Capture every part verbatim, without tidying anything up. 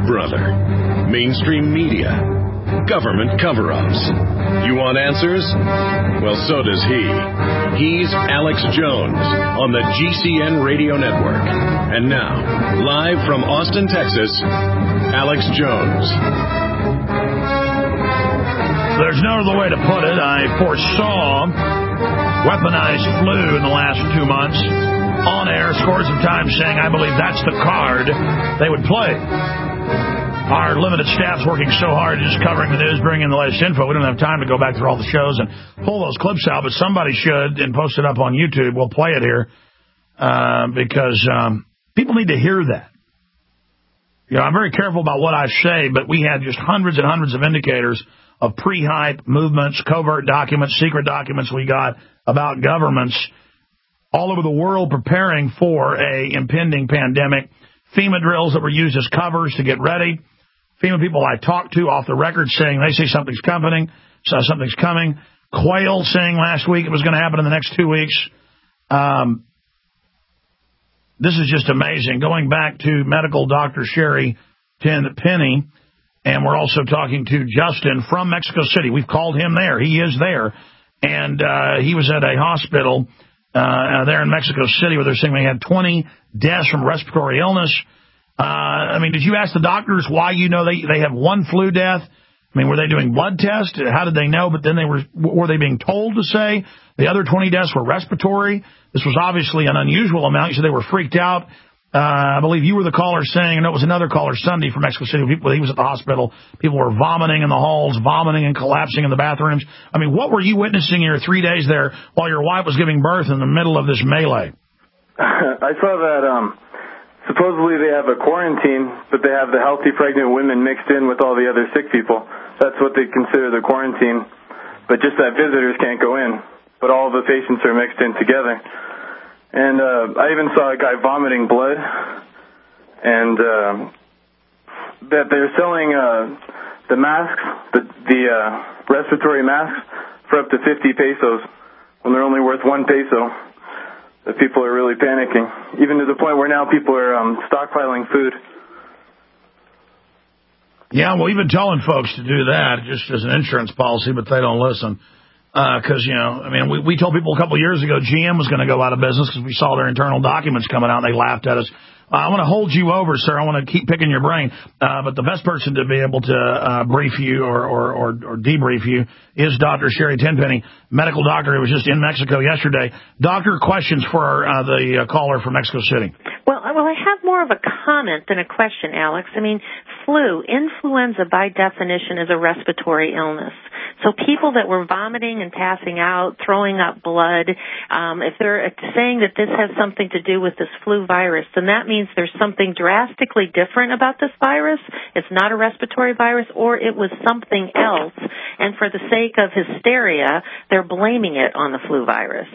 brother. Mainstream media. Government cover-ups. You want answers? Well, so does he. He's Alex Jones on the G C N Radio Network. And now, live from Austin, Texas, Alex Jones. There's no other way to put it. I foresaw weaponized flu in the last two months. On air, scores of times saying, I believe that's the card they would play. Our limited staff's working so hard just covering the news, bringing the latest info. We don't have time to go back through all the shows and pull those clips out, but somebody should and post it up on YouTube. We'll play it here uh, because um, people need to hear that. You know, I'm very careful about what I say, but we had just hundreds and hundreds of indicators of pre-hype movements, covert documents, secret documents we got about governments all over the world preparing for a impending pandemic. FEMA drills that were used as covers to get ready. FEMA people I talked to off the record saying they say something's coming, so something's coming. Quail saying last week it was going to happen in the next two weeks. Um, this is just amazing. Going back to medical Doctor Sherry Tenpenny, and we're also talking to Justin from Mexico City. We've called him there. He is there. And uh, he was at a hospital uh, there in Mexico City where they're saying they had twenty deaths from respiratory illness. Uh, I mean, did you ask the doctors why you know they, they have one flu death? I mean, were they doing blood tests? How did they know? But then they were were they being told to say the other twenty deaths were respiratory? This was obviously an unusual amount. You said they were freaked out. Uh, I believe you were the caller saying, and it was another caller Sunday from Mexico City. People, he was at the hospital. People were vomiting in the halls, vomiting and collapsing in the bathrooms. I mean, what were you witnessing in your three days there while your wife was giving birth in the middle of this melee? I saw that um, supposedly they have a quarantine, but they have the healthy pregnant women mixed in with all the other sick people. That's what they consider the quarantine. But just that visitors can't go in. But all the patients are mixed in together. And uh, I even saw a guy vomiting blood, and uh, that they're selling uh, the masks, the, the uh, respiratory masks, for up to fifty pesos when they're only worth one peso. That people are really panicking, even to the point where now people are um, stockpiling food. Yeah, well, we've been telling folks to do that just as an insurance policy, but they don't listen. Because, uh, you know, I mean, we, we told people a couple of years ago G M was going to go out of business because we saw their internal documents coming out and they laughed at us. Uh, I want to hold you over, sir. I want to keep picking your brain. Uh, but the best person to be able to uh, brief you or, or, or, or debrief you is Doctor Sherry Tenpenny, medical doctor who was just in Mexico yesterday. Doctor, questions for uh, the uh, caller from Mexico City. Well, well, I have more of a comment than a question, Alex. I mean, flu, influenza by definition is a respiratory illness. So people that were vomiting and passing out, throwing up blood, um, if they're saying that this has something to do with this flu virus, then that means there's something drastically different about this virus. It's not a respiratory virus, or it was something else. And for the sake of hysteria, they're blaming it on the flu virus.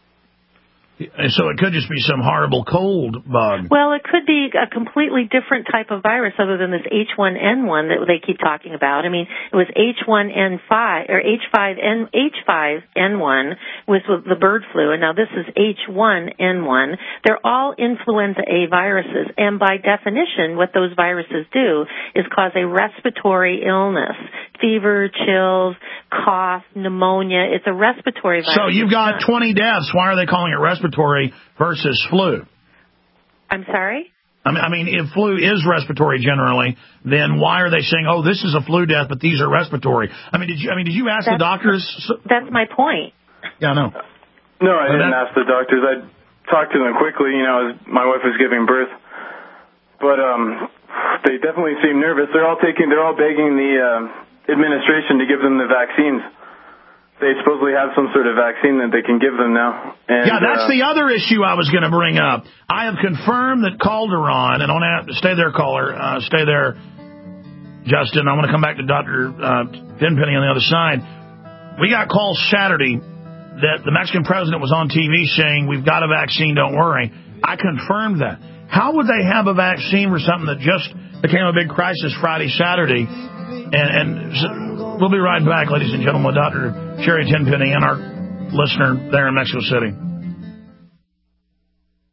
So it could just be some horrible cold bug. Well, it could be a completely different type of virus other than this H one N one that they keep talking about. I mean, it was H one N five or H five N H five N one was the bird flu, and now this is H one N one. They're all influenza A viruses, and by definition, what those viruses do is cause a respiratory illness: fever, chills, cough, pneumonia. It's a respiratory virus. So you've got twenty deaths. Why are they calling it respiratory versus flu? I'm sorry? I mean, I mean, if flu is respiratory generally, then why are they saying, "Oh, this is a flu death, but these are respiratory"? I mean, did you? I mean, did you ask that's, the doctors? That's my point. Yeah, I know. No, I but didn't that, ask the doctors. I talked to them quickly, you know, as my wife was giving birth. But um, they definitely seem nervous. They're all taking, they're all begging the uh, administration to give them the vaccines. They supposedly have some sort of vaccine that they can give them now. And, yeah, that's uh, the other issue I was going to bring up. I have confirmed that Calderon, and I want to stay there, caller, uh, stay there, Justin. I want to come back to Doctor Uh, Tenpenny on the other side. We got calls Saturday that the Mexican president was on T V saying, "We've got a vaccine, don't worry." I confirmed that. How would they have a vaccine for something that just became a big crisis Friday, Saturday? And, and so we'll be right back, ladies and gentlemen, with Doctor Sherry Tenpenny and our listener there in Mexico City.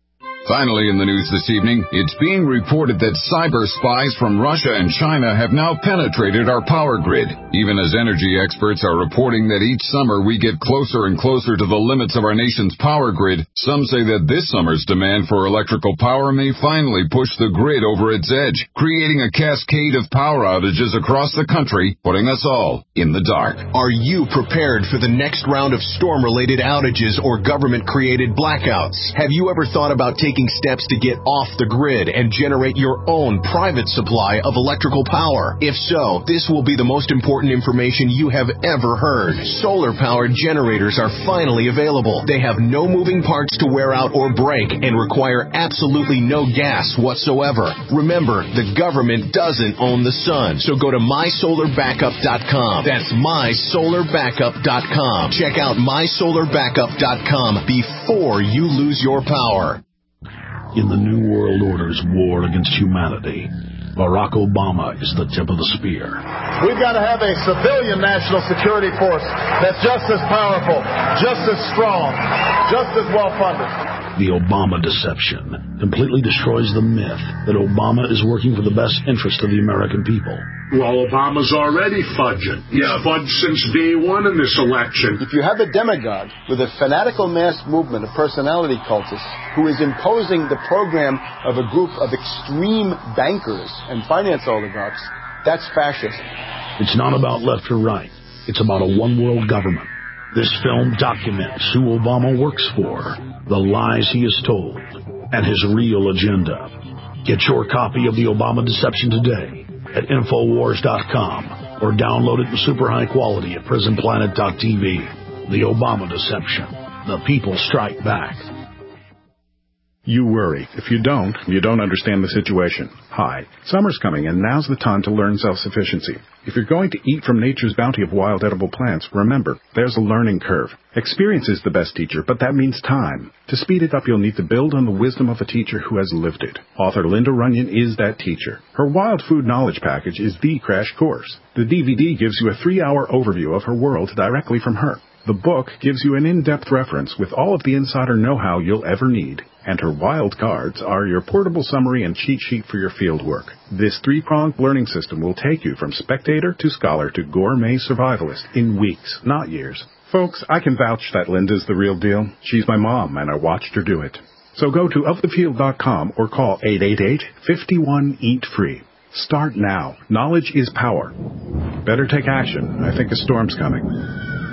Finally, in the news this evening, it's being reported that cyber spies from Russia and China have now penetrated our power grid. Even as energy experts are reporting that each summer we get closer and closer to the limits of our nation's power grid, some say that this summer's demand for electrical power may finally push the grid over its edge, creating a cascade of power outages across the country, putting us all in the dark. Are you prepared for the next round of storm-related outages or government-created blackouts? Have you ever thought about taking steps to get off the grid and generate your own private supply of electrical power? If so, this will be the most important information you have ever heard. Solar-powered generators are finally available. They have no moving parts to wear out or break and require absolutely no gas whatsoever. Remember, the government doesn't own the sun, so go to my solar backup dot com. That's my solar backup dot com. Check out my solar backup dot com before you lose your power. In the New World Order's war against humanity, Barack Obama is the tip of the spear. We've got to have a civilian national security force that's just as powerful, just as strong, just as well-funded. The Obama deception completely destroys the myth that Obama is working for the best interest of the American people. Well, Obama's already fudging. He's yeah. fudged since day one in this election. If you have a demagogue with a fanatical mass movement of personality cultists who is imposing the program of a group of extreme bankers and finance oligarchs, that's fascism. It's not about left or right. It's about a one-world government. This film documents who Obama works for, the lies he has told, and his real agenda. Get your copy of The Obama Deception today at Infowars dot com or download it in super high quality at Prison Planet dot T V. The Obama Deception. The people strike back. You worry. If you don't, you don't understand the situation. Hi, summer's coming, and now's the time to learn self-sufficiency. If you're going to eat from nature's bounty of wild edible plants, remember, there's a learning curve. Experience is the best teacher, but that means time. To speed it up, you'll need to build on the wisdom of a teacher who has lived it. Author Linda Runyon is that teacher. Her Wild Food Knowledge Package is the crash course. The D V D gives you a three-hour overview of her world directly from her. The book gives you an in-depth reference with all of the insider know-how you'll ever need. And her wild cards are your portable summary and cheat sheet for your field work. This three-pronged learning system will take you from spectator to scholar to gourmet survivalist in weeks, not years. Folks, I can vouch that Linda's the real deal. She's my mom, and I watched her do it. So go to of the field dot com or call eight eight eight, five one, eat free. Start now. Knowledge is power. Better take action. I think a storm's coming.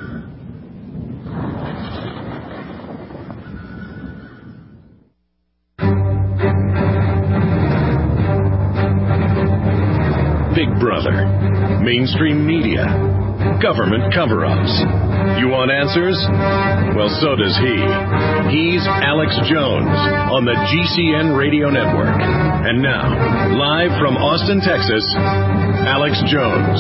Big Brother, mainstream media, government cover-ups. You want answers? Well, so does he. He's Alex Jones on the G C N Radio Network. And now, live from Austin, Texas, Alex Jones.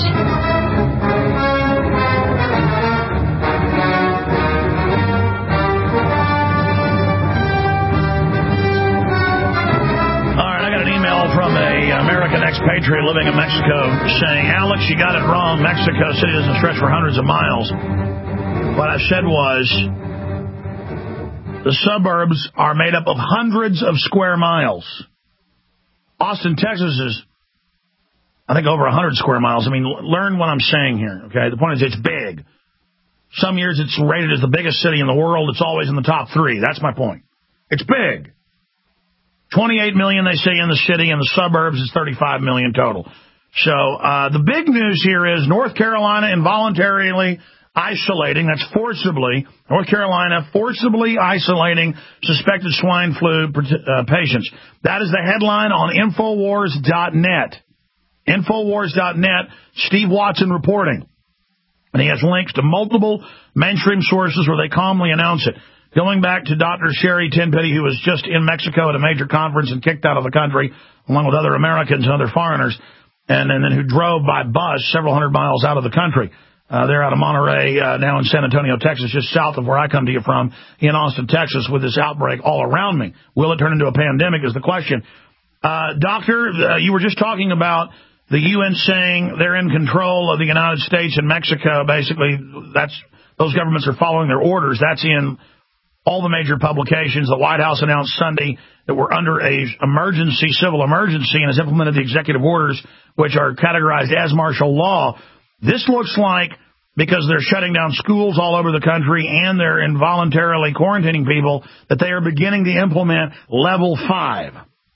From a American expatriate living in Mexico saying, Alex, you got it wrong. Mexico City doesn't stretch for hundreds of miles. What I said was, the suburbs are made up of hundreds of square miles. Austin, Texas is, I think, over one hundred square miles. I mean, learn what I'm saying here, okay? The point is, it's big. Some years it's rated as the biggest city in the world. It's always in the top three. That's my point. It's big. twenty-eight million, they say, in the city, and the suburbs is thirty-five million total. So uh, the big news here is North Carolina involuntarily isolating, that's forcibly, North Carolina forcibly isolating suspected swine flu uh, patients. That is the headline on Infowars dot net. Infowars dot net, Steve Watson reporting. And he has links to multiple mainstream sources where they calmly announce it. Going back to Doctor Sherry Tenpenny, who was just in Mexico at a major conference and kicked out of the country, along with other Americans and other foreigners, and, and then who drove by bus several hundred miles out of the country. Uh, they're out of Monterey, uh, now in San Antonio, Texas, just south of where I come to you from, in Austin, Texas, with this outbreak all around me. Will it turn into a pandemic is the question. Uh, doctor, uh, you were just talking about the U N saying they're in control of the United States and Mexico. Basically, that's those governments are following their orders. That's in all the major publications. The White House announced Sunday that we're under a emergency, civil emergency, and has implemented the executive orders, which are categorized as martial law. This looks like, because they're shutting down schools all over the country and they're involuntarily quarantining people, that they are beginning to implement level five.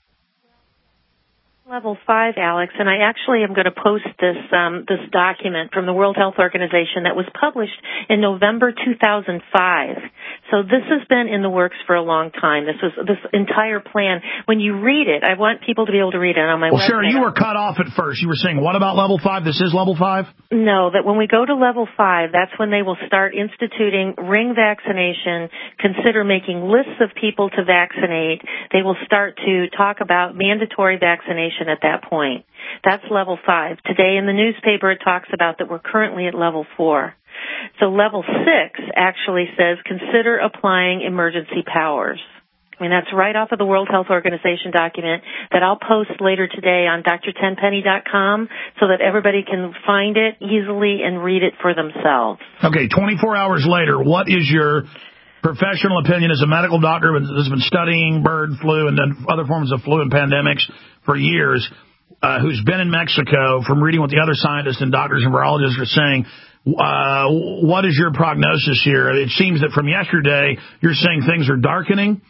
Level five, Alex, and I actually am going to post this um, this document from the World Health Organization that was published in November two thousand five. So this has been in the works for a long time. This was this entire plan. When you read it, I want people to be able to read it on my well, website. Well, Sharon, you were cut off at first. You were saying, what about level five? This is level five? No, that when we go to level five, that's when they will start instituting ring vaccination, consider making lists of people to vaccinate. They will start to talk about mandatory vaccination at that point. That's level five. Today in the newspaper it talks about that we're currently at level four. So level six actually says consider applying emergency powers. I mean, that's right off of the World Health Organization document that I'll post later today on D R tenpenny dot com so that everybody can find it easily and read it for themselves. Okay, twenty-four hours later, what is your professional opinion as a medical doctor that's been studying bird flu and then other forms of flu and pandemics for years, uh, who's been in Mexico, from reading what the other scientists and doctors and virologists are saying, uh, what is your prognosis here? It seems that from yesterday, you're saying things are darkening.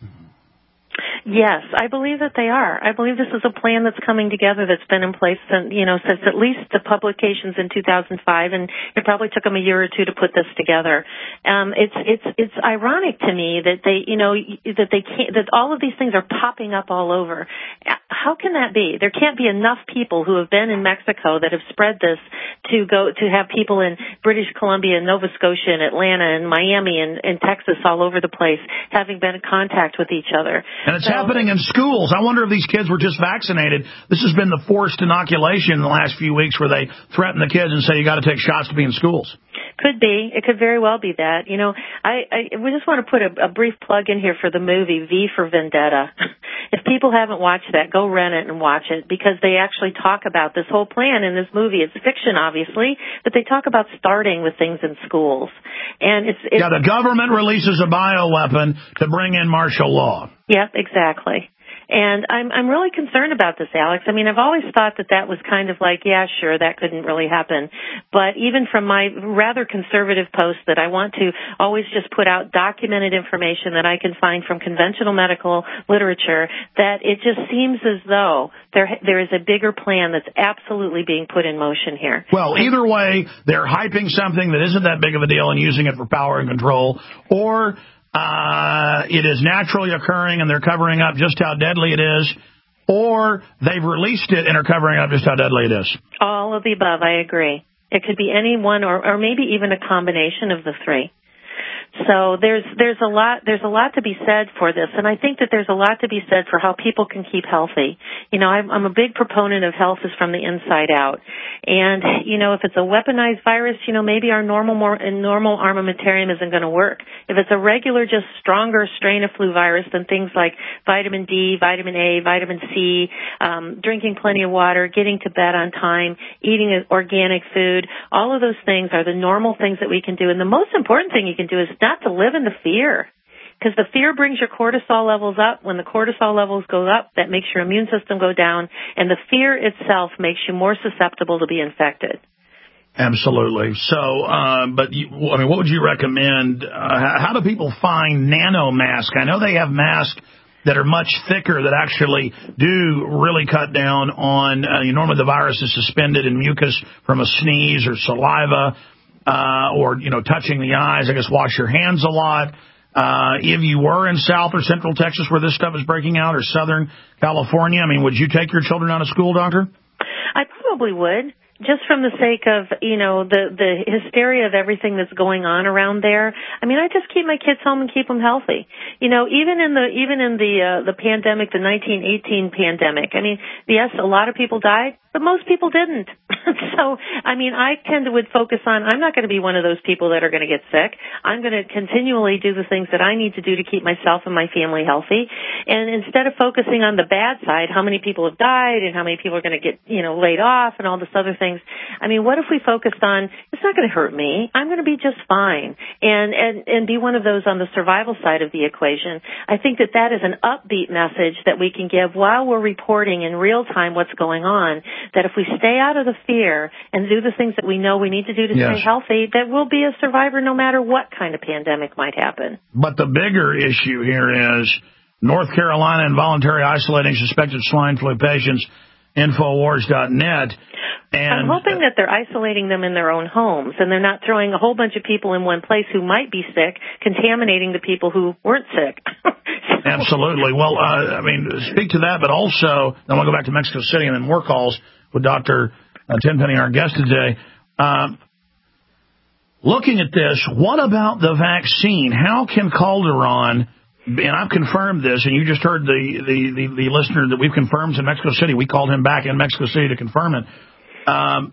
Yes, I believe that they are. I believe this is a plan that's coming together that's been in place since, you know, since at least the publications in two thousand five, and it probably took them a year or two to put this together. Um, it's it's it's ironic to me that they, you know, that they can't, that all of these things are popping up all over. How can that be? There can't be enough people who have been in Mexico that have spread this to go to have people in British Columbia and Nova Scotia and Atlanta and Miami and, and Texas all over the place having been in contact with each other. And it's so, happening in schools. I wonder if these kids were just vaccinated. This has been the forced inoculation in the last few weeks where they threaten the kids and say you got to take shots to be in schools. Could be. It could very well be that. You know, I, I we just want to put a, a brief plug in here for the movie V for Vendetta. If people haven't watched that, go rent it and watch it, because they actually talk about this whole plan in this movie. It's fiction, obviously, but they talk about starting with things in schools. And it's, it's yeah, the government releases a bioweapon to bring in martial law. Yep, exactly. And I'm I'm really concerned about this, Alex. I mean, I've always thought that that was kind of like, yeah, sure, that couldn't really happen. But even from my rather conservative post that I want to always just put out documented information that I can find from conventional medical literature, that it just seems as though there there is a bigger plan that's absolutely being put in motion here. Well, either way, they're hyping something that isn't that big of a deal and using it for power and control, or Uh, it is naturally occurring and they're covering up just how deadly it is, or they've released it and are covering up just how deadly it is. All of the above, I agree. It could be any one or, or maybe even a combination of the three. So there's there's a lot there's a lot to be said for this, and I think that there's a lot to be said for how people can keep healthy. You know, I'm, I'm a big proponent of health is from the inside out, and you know, if it's a weaponized virus, you know, maybe our normal more normal armamentarium isn't going to work. If it's a regular, just stronger strain of flu virus, then things like vitamin D, vitamin A, vitamin C, um, drinking plenty of water, getting to bed on time, eating organic food, all of those things are the normal things that we can do. And the most important thing you can do is not to live in the fear, because the fear brings your cortisol levels up. When the cortisol levels go up, that makes your immune system go down, and the fear itself makes you more susceptible to be infected. Absolutely. So, uh, but you, I mean, what would you recommend? Uh, how do people find nano masks? I know they have masks that are much thicker that actually do really cut down on, uh, normally the virus is suspended in mucus from a sneeze or saliva. Uh, or, you know, touching the eyes. I guess wash your hands a lot. Uh, if you were in South or Central Texas where this stuff is breaking out, or Southern California, I mean, would you take your children out of school, doctor? I probably would. Just from the sake of, you know, the, the hysteria of everything that's going on around there. I mean, I just keep my kids home and keep them healthy. You know, even in the, even in the, uh, the pandemic, the nineteen eighteen pandemic, I mean, yes, a lot of people died, but most people didn't. So, I mean, I tend to would focus on, I'm not going to be one of those people that are going to get sick. I'm going to continually do the things that I need to do to keep myself and my family healthy. And instead of focusing on the bad side, how many people have died and how many people are going to get, you know, laid off and all this other things, I mean, what if we focused on it's not going to hurt me. I'm going to be just fine. And, and, and be one of those on the survival side of the equation. I think that that is an upbeat message that we can give while we're reporting in real time what's going on, that if we stay out of the fear and do the things that we know we need to do to yes. stay healthy, that we'll be a survivor no matter what kind of pandemic might happen. But the bigger issue here is North Carolina involuntary isolating suspected swine flu patients, Infowars dot net. And I'm hoping that they're isolating them in their own homes and they're not throwing a whole bunch of people in one place who might be sick, contaminating the people who weren't sick. Absolutely. Well, uh, I mean, speak to that, but also, I want to go back to Mexico City and then more calls with Doctor Uh, Tenpenny, our guest today. Uh, looking at this, what about the vaccine? How can Calderon, and I've confirmed this, and you just heard the, the, the, the listener that we've confirmed in Mexico City. We called him back in Mexico City to confirm it. Um,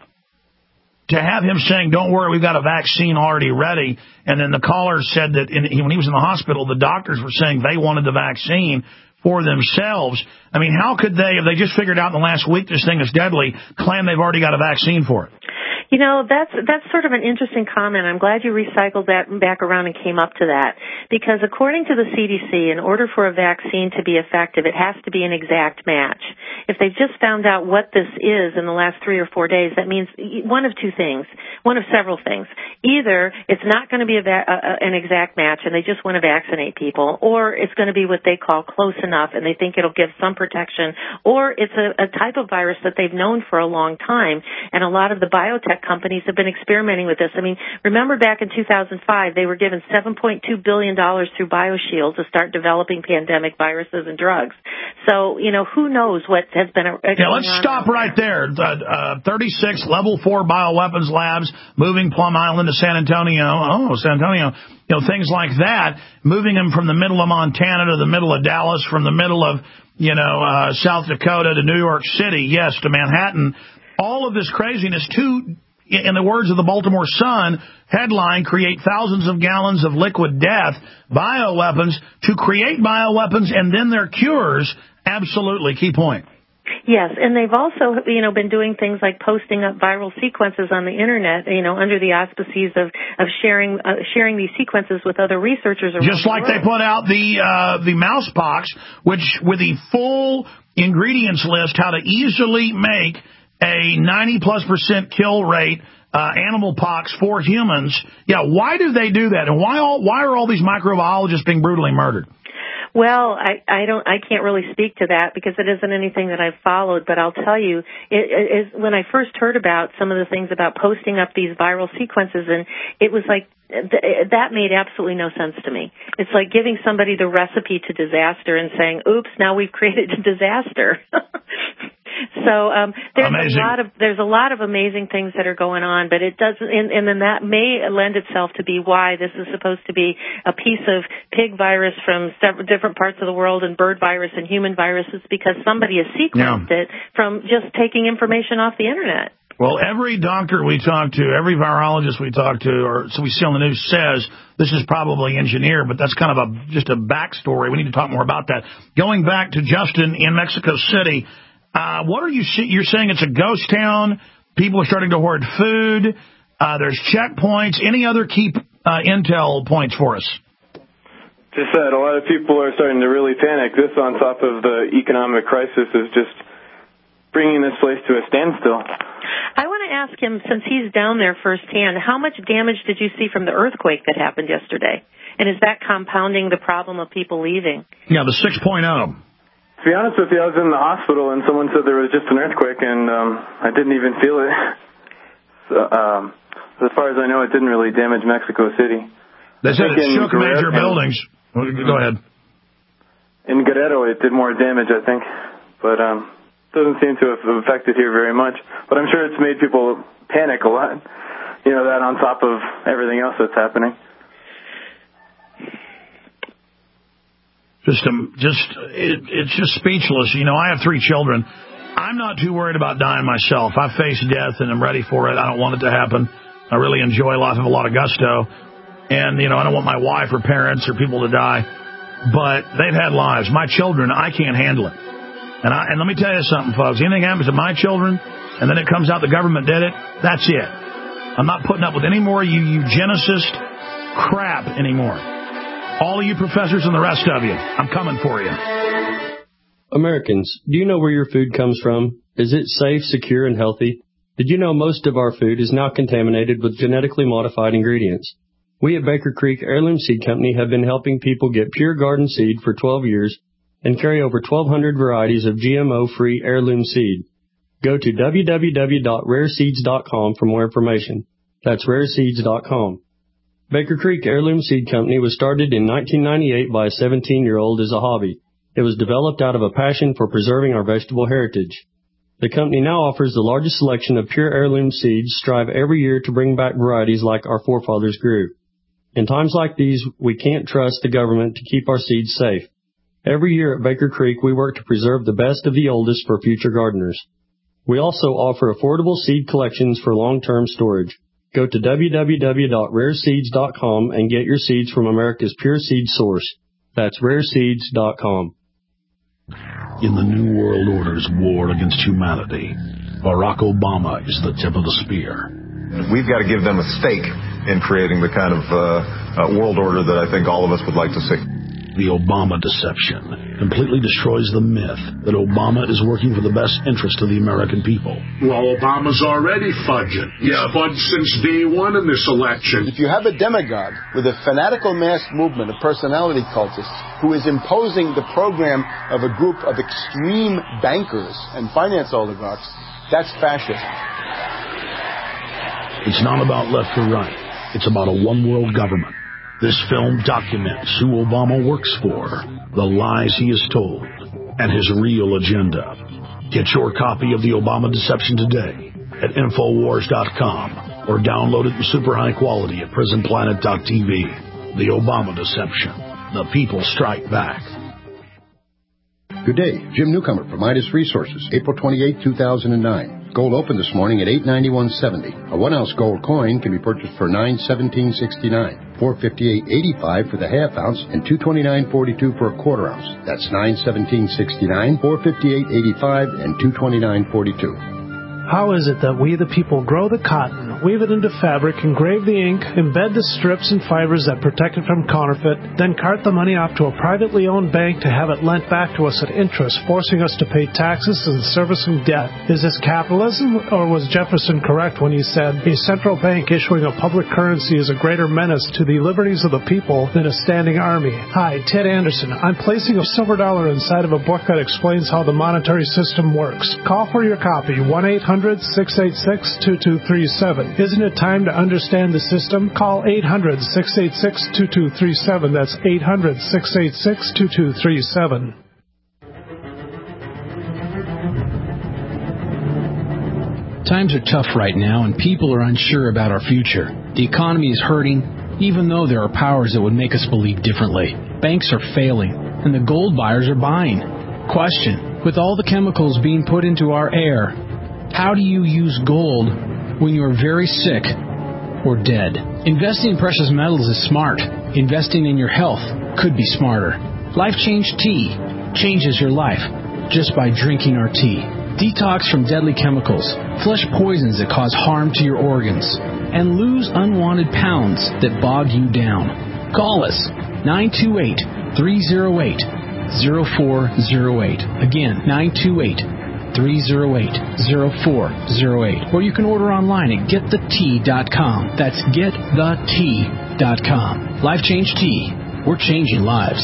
to have him saying, don't worry, we've got a vaccine already ready, and then the caller said that in, when he was in the hospital, the doctors were saying they wanted the vaccine for themselves. I mean, how could they, if they just figured out in the last week this thing is deadly, claim they've already got a vaccine for it? You know, that's that's sort of an interesting comment. I'm glad you recycled that back around and came up to that. Because according to the C D C, in order for a vaccine to be effective, it has to be an exact match. If they've just found out what this is in the last three or four days, that means one of two things, one of several things. Either it's not going to be a va- a, an exact match and they just want to vaccinate people, or it's going to be what they call close enough and they think it'll give some protection, or it's a, a type of virus that they've known for a long time, and a lot of the biotech companies have been experimenting with this. I mean, remember back in two thousand five, they were given seven point two billion dollars through BioShield to start developing pandemic viruses and drugs. So, you know, who knows what has been a, a Yeah, let's stop right there. Uh, uh, thirty-six level four bioweapons labs, moving Plum Island to San Antonio. Oh, San Antonio. You know, things like that. Moving them from the middle of Montana to the middle of Dallas, from the middle of, you know, uh, South Dakota to New York City, yes, to Manhattan. All of this craziness, too, in the words of the Baltimore Sun, headline, create thousands of gallons of liquid death, bioweapons, to create bioweapons and then their cures. Absolutely. Key point. Yes, and they've also, you know, been doing things like posting up viral sequences on the internet, you know, under the auspices of of sharing uh, sharing these sequences with other researchers around Just like the world. They put out the uh, the mouse pox, which with the full ingredients list, how to easily make a ninety plus percent kill rate uh, animal pox for humans. Yeah, why do they do that, and why all why are all these microbiologists being brutally murdered? Well, I, I don't, I can't really speak to that because it isn't anything that I've followed, but I'll tell you, it, it is when I first heard about some of the things about posting up these viral sequences, and it was like, th- that made absolutely no sense to me. It's like giving somebody the recipe to disaster and saying, oops, now we've created a disaster. So um, there's amazing. a lot of there's a lot of amazing things that are going on, but it doesn't, and, and then that may lend itself to be why this is supposed to be a piece of pig virus from several different parts of the world, and bird virus and human viruses, because somebody has sequenced yeah. it from just taking information off the internet. Well, every doctor we talk to, every virologist we talk to, or so we see on the news, says this is probably engineered, but that's kind of a just a backstory. We need to talk more about that. Going back to Justin in Mexico City. Uh, what are you see? You're saying it's a ghost town. People are starting to hoard food. Uh, there's checkpoints. Any other key uh, intel points for us? Just that a lot of people are starting to really panic. This, on top of the economic crisis, is just bringing this place to a standstill. I want to ask him, since he's down there firsthand, how much damage did you see from the earthquake that happened yesterday? And is that compounding the problem of people leaving? Yeah, the six point oh. To be honest with you, I was in the hospital and someone said there was just an earthquake, and um, I didn't even feel it. So, um, as far as I know, it didn't really damage Mexico City. They said it shook major buildings. Go ahead. In Guerrero, it did more damage, I think, but um, doesn't seem to have affected here very much. But I'm sure it's made people panic a lot. You know, that on top of everything else that's happening. Just, um, just, it, it's just speechless. You know, I have three children. I'm not too worried about dying myself. I face death and I'm ready for it. I don't want it to happen. I really enjoy life, have a lot of gusto. And, you know, I don't want my wife or parents or people to die. But they've had lives. My children, I can't handle it. And I, and let me tell you something, folks. Anything happens to my children and then it comes out the government did it, that's it. I'm not putting up with any more you eugenicist crap anymore. All of you professors and the rest of you, I'm coming for you. Americans, do you know where your food comes from? Is it safe, secure, and healthy? Did you know most of our food is now contaminated with genetically modified ingredients? We at Baker Creek Heirloom Seed Company have been helping people get pure garden seed for twelve years and carry over twelve hundred varieties of G M O-free heirloom seed. Go to w w w dot rare seeds dot com for more information. That's rare seeds dot com. Baker Creek Heirloom Seed Company was started in nineteen ninety-eight by a seventeen-year-old as a hobby. It was developed out of a passion for preserving our vegetable heritage. The company now offers the largest selection of pure heirloom seeds, strive every year to bring back varieties like our forefathers grew. In times like these, we can't trust the government to keep our seeds safe. Every year at Baker Creek, we work to preserve the best of the oldest for future gardeners. We also offer affordable seed collections for long-term storage. Go to w w w dot rare seeds dot com and get your seeds from America's pure seed source. That's rare seeds dot com. In the New World Order's war against humanity, Barack Obama is the tip of the spear. We've got to give them a stake in creating the kind of uh, uh, world order that I think all of us would like to see. The Obama deception completely destroys the myth that Obama is working for the best interest of the American people. Well, Obama's already fudging. He's yeah. fudged since day one in this election. If you have a demagogue with a fanatical mass movement of personality cultists who is imposing the program of a group of extreme bankers and finance oligarchs, that's fascism. It's not about left or right. It's about a one-world government. This film documents who Obama works for, the lies he has told, and his real agenda. Get your copy of The Obama Deception today at infowars dot com or download it in super high quality at prison planet dot t v. The Obama Deception. The people strike back. Good day. Jim Newcomer from Midas Resources, April twenty-eighth, two thousand nine. Gold opened this morning at eight ninety-one seventy. A one-ounce gold coin can be purchased for nine seventeen sixty-nine, four fifty-eight eighty-five for the half ounce, and two twenty-nine forty-two for a quarter ounce. That's nine seventeen sixty-nine, four fifty-eight eighty-five, and two twenty-nine forty-two. How is it that we the people grow the cotton, weave it into fabric, engrave the ink, embed the strips and fibers that protect it from counterfeit, then cart the money off to a privately owned bank to have it lent back to us at interest, forcing us to pay taxes and servicing debt? Is this capitalism, or was Jefferson correct when he said, a central bank issuing a public currency is a greater menace to the liberties of the people than a standing army? Hi, Ted Anderson. I'm placing a silver dollar inside of a book that explains how the monetary system works. Call for your copy, one eight hundred six eight six two two three seven. Isn't it time to understand the system? Call eight hundred six eight six two two three seven. That's eight hundred six eight six two two three seven. Times are tough right now, and people are unsure about our future. The economy is hurting, even though there are powers that would make us believe differently. Banks are failing, and the gold buyers are buying. Question: with all the chemicals being put into our air, how do you use gold when you are very sick or dead? Investing in precious metals is smart. Investing in your health could be smarter. Life Change Tea changes your life just by drinking our tea. Detox from deadly chemicals, flush poisons that cause harm to your organs, and lose unwanted pounds that bog you down. Call us, nine two eight, three oh eight, oh four oh eight. Again, nine two eight, three oh eight, oh four oh eight. Or you can order online at get the tea dot com. That's get the tea dot com. Life Change Tea. We're changing lives.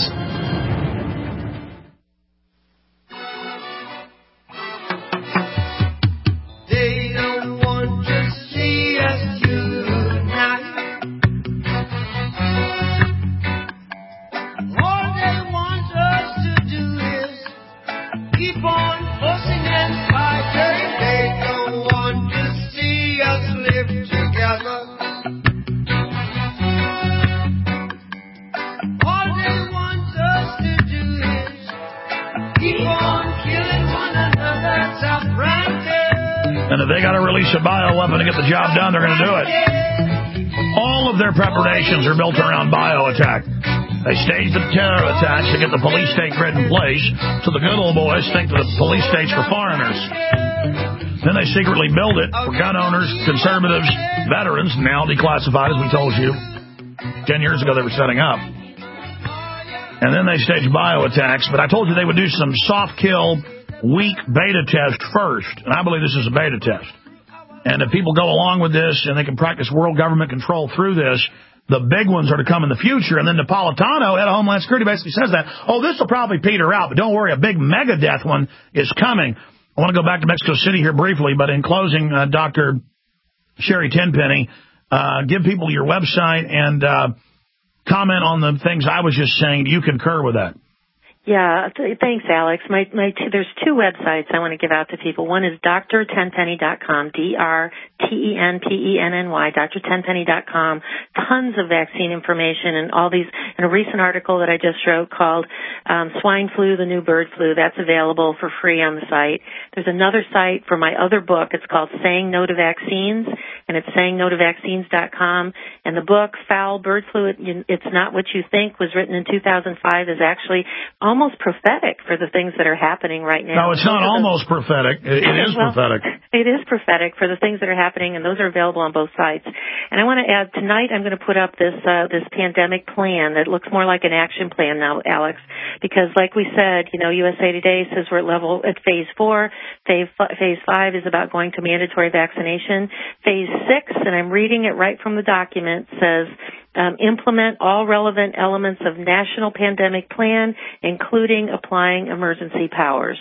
A bioweapon to get the job done, they're going to do it. All of their preparations are built around bio attack. They staged the terror attacks to get the police state grid in place, so the good old boys think that the police state's for foreigners. Then they secretly build it for gun owners, conservatives, veterans, now declassified, as we told you. Ten years ago they were setting up. And then they stage bio attacks. But I told you they would do some soft kill, weak beta test first. And I believe this is a beta test. And if people go along with this and they can practice world government control through this, the big ones are to come in the future. And then Napolitano, head of Homeland Security, basically says that, oh, this will probably peter out, but don't worry, a big mega death one is coming. I want to go back to Mexico City here briefly, but in closing, uh, Doctor Sherry Tenpenny, uh, give people your website and uh, comment on the things I was just saying. Do you concur with that? Yeah, th- thanks, Alex. My, my two, there's two websites I want to give out to people. One is D R tenpenny dot com, D R T E N P E N N Y, D R tenpenny dot com. Tons of vaccine information and all these, and a recent article that I just wrote called um, Swine Flu, the New Bird Flu. That's available for free on the site. There's another site for my other book. It's called Saying No to Vaccines, and it's saying no to vaccines dot com. And the book, Foul Bird Flu, it, It's Not What You Think, was written in two thousand five, is actually almost prophetic for the things that are happening right now. No, it's not almost prophetic. It, it is well, prophetic. It is prophetic for the things that are happening, and those are available on both sites. And I want to add, tonight I'm going to put up this uh, this pandemic plan that looks more like an action plan now, Alex, because like we said, you know, U S A Today says we're at level at phase four. Phase, phase five is about going to mandatory vaccination. Phase six, and I'm reading it right from the document, says Um, implement all relevant elements of national pandemic plan, including applying emergency powers.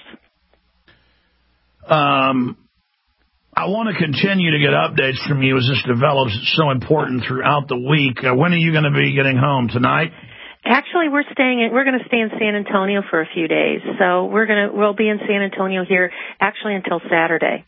Um, I want to continue to get updates from you as this develops. It's so important throughout the week. Uh, when are you going to be getting home? Tonight? Actually, we're staying in, we're going to stay in San Antonio for a few days. So we're going to, we'll be in San Antonio here actually until Saturday.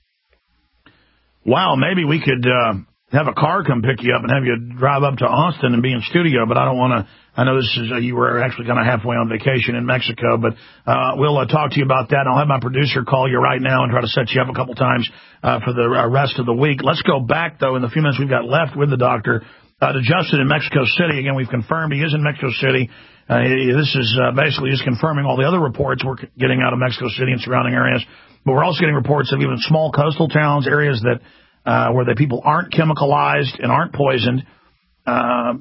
Wow, maybe we could, uh, have a car come pick you up and have you drive up to Austin and be in studio, but I don't want to, I know this is, uh, you were actually kind of halfway on vacation in Mexico, but uh, we'll uh, talk to you about that. I'll have my producer call you right now and try to set you up a couple times uh, for the uh, rest of the week. Let's go back, though, in the few minutes we've got left with the doctor, uh, to Justin in Mexico City. Again, we've confirmed he is in Mexico City. Uh, this is uh, basically just confirming all the other reports we're getting out of Mexico City and surrounding areas, but we're also getting reports of even small coastal towns, areas that Uh, where the people aren't chemicalized and aren't poisoned, uh,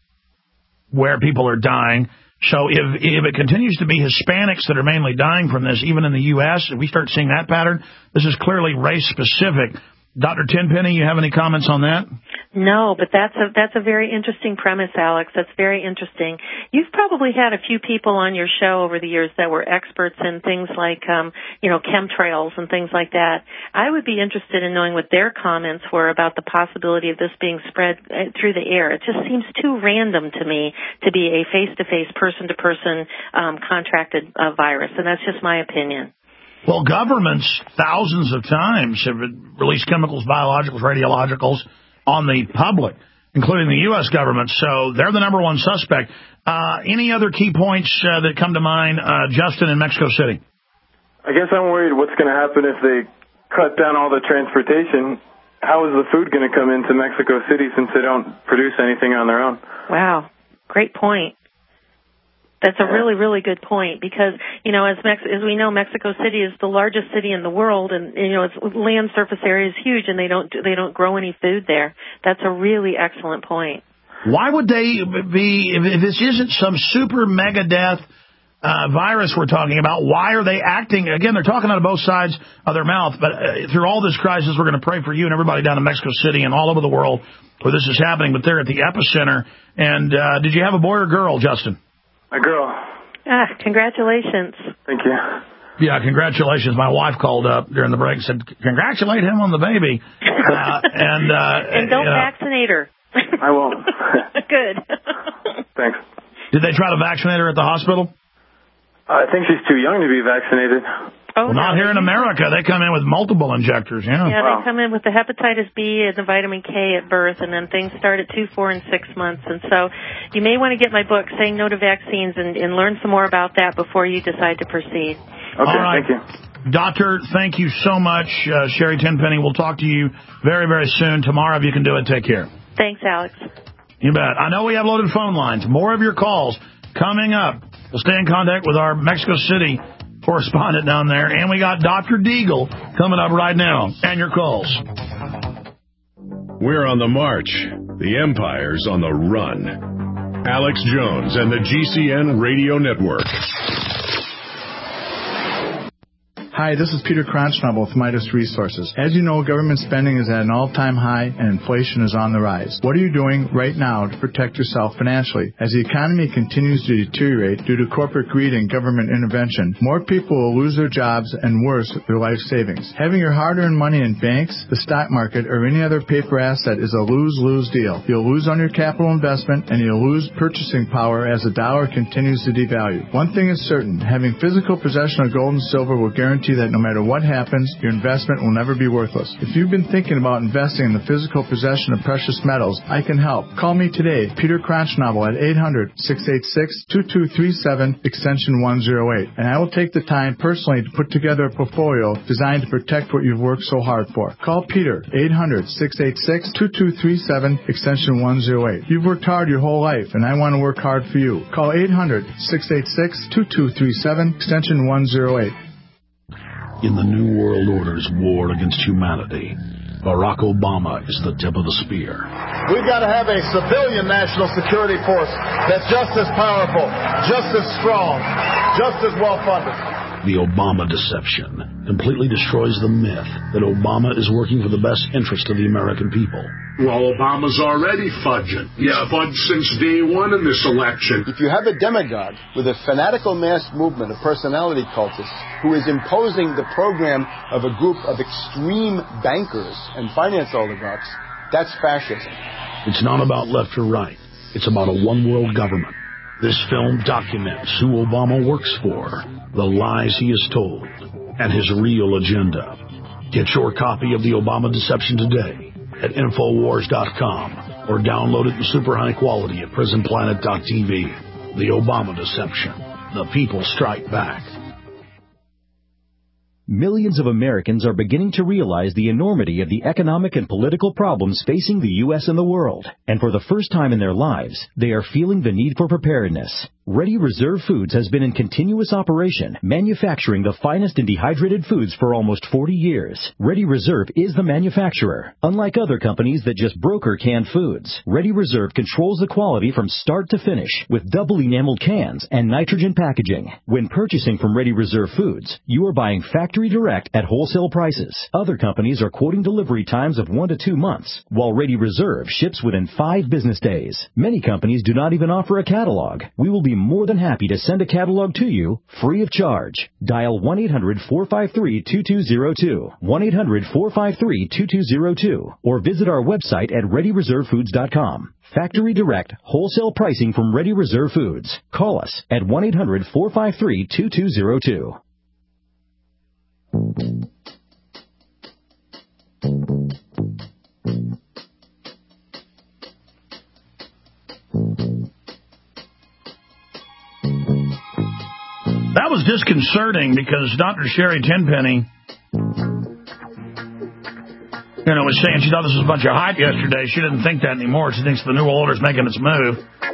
where people are dying. So if, if it continues to be Hispanics that are mainly dying from this, even in the U S, if we start seeing that pattern, this is clearly race-specific. Doctor Tenpenny, you have any comments on that? No, but that's a that's a very interesting premise, Alex. That's very interesting. You've probably had a few people on your show over the years that were experts in things like, um, you know, chemtrails and things like that. I would be interested in knowing what their comments were about the possibility of this being spread through the air. It just seems too random to me to be a face-to-face, person-to-person um, contracted uh, virus, and that's just my opinion. Well, governments thousands of times have released chemicals, biologicals, radiologicals on the public, including the U S government. So they're the number one suspect. Uh, any other key points uh, that come to mind, uh, Justin, in Mexico City? I guess I'm worried what's going to happen if they cut down all the transportation. How is the food going to come into Mexico City since they don't produce anything on their own? Wow. Great point. That's a really, really good point because, you know, as Mex- as we know, Mexico City is the largest city in the world, and, you know, its land surface area is huge, and they don't they don't grow any food there. That's a really excellent point. Why would they be, if, if this isn't some super mega death uh, virus we're talking about, why are they acting? Again, they're talking out of both sides of their mouth, but uh, through all this crisis, we're going to pray for you and everybody down in Mexico City and all over the world where this is happening, but they're at the epicenter. And uh, did you have a boy or girl, Justin? A girl. Ah, congratulations. Thank you. Yeah, congratulations. My wife called up during the break and said, congratulate him on the baby. Uh, and uh, and don't uh, vaccinate her. I won't. Good. Thanks. Did they try to vaccinate her at the hospital? Uh, I think she's too young to be vaccinated. Oh, well, not no. here in America. They come in with multiple injectors, yeah. Yeah, wow. They come in with the hepatitis B and the vitamin K at birth, and then things start at two, four, and six months. And so you may want to get my book, Saying No to Vaccines, and, and learn some more about that before you decide to proceed. Okay, all right. Thank you. Doctor, thank you so much. Uh, Sherry Tenpenny, we'll talk to you very, very soon. Tomorrow, if you can do it, take care. Thanks, Alex. You bet. I know we have loaded phone lines. More of your calls coming up. We'll stay in contact with our Mexico City correspondent down there. And we got Doctor Deagle coming up right now. And your calls. We're on the march. The Empire's on the run. Alex Jones and the G C N Radio Network. Hi, this is Peter Kronschnabel with Midas Resources. As you know, government spending is at an all-time high and inflation is on the rise. What are you doing right now to protect yourself financially? As the economy continues to deteriorate due to corporate greed and government intervention, more people will lose their jobs and worse, their life savings. Having your hard-earned money in banks, the stock market, or any other paper asset is a lose-lose deal. You'll lose on your capital investment and you'll lose purchasing power as the dollar continues to devalue. One thing is certain, having physical possession of gold and silver will guarantee that no matter what happens, your investment will never be worthless. If you've been thinking about investing in the physical possession of precious metals, I can help. Call me today, Peter Kronschnabel, at eight hundred, six eight six, two two three seven, extension one oh eight, and I will take the time personally to put together a portfolio designed to protect what you've worked so hard for. Call Peter, eight hundred, six eight six, two two three seven, extension one oh eight. You've worked hard your whole life, and I want to work hard for you. Call eight hundred, six eight six, two two three seven, extension one oh eight. In the New World Order's war against humanity, Barack Obama is the tip of the spear. We've got to have a civilian national security force that's just as powerful, just as strong, just as well-funded. The Obama deception completely destroys the myth that Obama is working for the best interest of the American people. Well, Obama's already fudging. He's yeah. fudged since day one in this election. If you have a demagogue with a fanatical mass movement of personality cultists who is imposing the program of a group of extreme bankers and finance oligarchs, that's fascism. It's not about left or right. It's about a one-world government. This film documents who Obama works for, the lies he has told, and his real agenda. Get your copy of The Obama Deception today at Infowars dot com or download it in super high quality at Prison Planet dot T V. The Obama Deception. The people strike back. Millions of Americans are beginning to realize the enormity of the economic and political problems facing the U S and the world. And for the first time in their lives, they are feeling the need for preparedness. Ready Reserve Foods has been in continuous operation, manufacturing the finest in dehydrated foods for almost forty years. Ready Reserve is the manufacturer. Unlike other companies that just broker canned foods, Ready Reserve controls the quality from start to finish with double enameled cans and nitrogen packaging. When purchasing from Ready Reserve Foods, you are buying factory direct at wholesale prices. Other companies are quoting delivery times of one to two months, while Ready Reserve ships within five business days. Many companies do not even offer a catalog. We will be more than happy to send a catalog to you free of charge. Dial one eight hundred, four five three, two two zero two, one eight hundred, four five three, two two zero two, or visit our website at ready reserve foods dot com. Factory direct, wholesale pricing from Ready Reserve Foods. Call us at one eight hundred, four five three, two two zero two. That was disconcerting because Doctor Sherry Tenpenny, you know, was saying she thought this was a bunch of hype yesterday. She didn't think that anymore. She thinks the New World Order's making its move.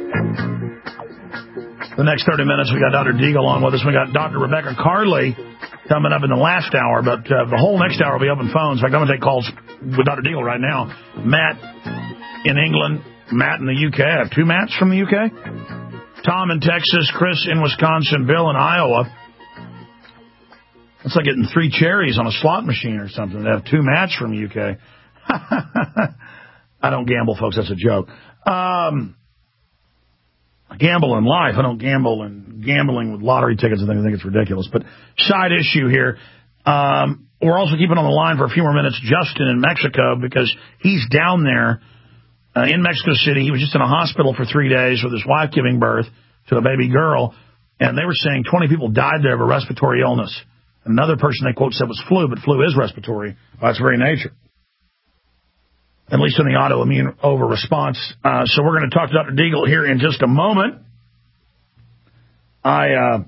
The next thirty minutes, we got Doctor Deagle on with us. We got Doctor Rebecca Carley coming up in the last hour, but uh, the whole next hour will be open phones. In fact, I'm going to take calls with Doctor Deagle right now. Matt in England, Matt in the U K. I have two Matts from the U K. Tom in Texas, Chris in Wisconsin, Bill in Iowa. It's like getting three cherries on a slot machine or something. They have two Matts from the U K. I don't gamble, folks. That's a joke. Um, I gamble in life. I don't gamble in gambling with lottery tickets and things. I think it's ridiculous. But side issue here. Um, we're also keeping on the line for a few more minutes Justin in Mexico because he's down there. Uh, in Mexico City, he was just in a hospital for three days with his wife giving birth to a baby girl, and they were saying twenty people died there of a respiratory illness. Another person they quote said was flu, but flu is respiratory by its very nature, at least in the autoimmune over response. Uh, so we're going to talk to Doctor Deagle here in just a moment. I uh,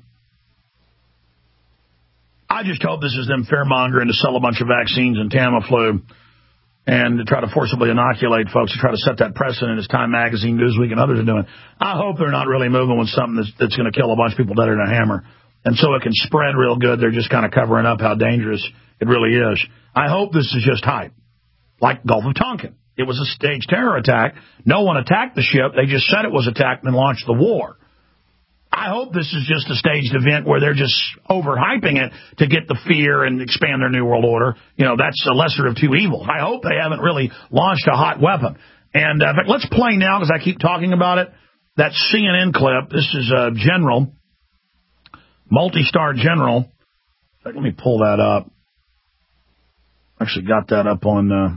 I just hope this is them fear-mongering to sell a bunch of vaccines and Tamiflu and to try to forcibly inoculate folks, to try to set that precedent as Time Magazine, Newsweek, and others are doing. I hope they're not really moving with something that's, that's going to kill a bunch of people deader than a hammer. And so it can spread real good. They're just kind of covering up how dangerous it really is. I hope this is just hype, like Gulf of Tonkin. It was a staged terror attack. No one attacked the ship. They just said it was attacked and then launched the war. I hope this is just a staged event where they're just overhyping it to get the fear and expand their New World Order. You know, that's a lesser of two evils. I hope they haven't really launched a hot weapon. And uh, let's play now, because I keep talking about it, that C N N clip. This is a general, multi-star general. Let me pull that up. Actually got that up on uh,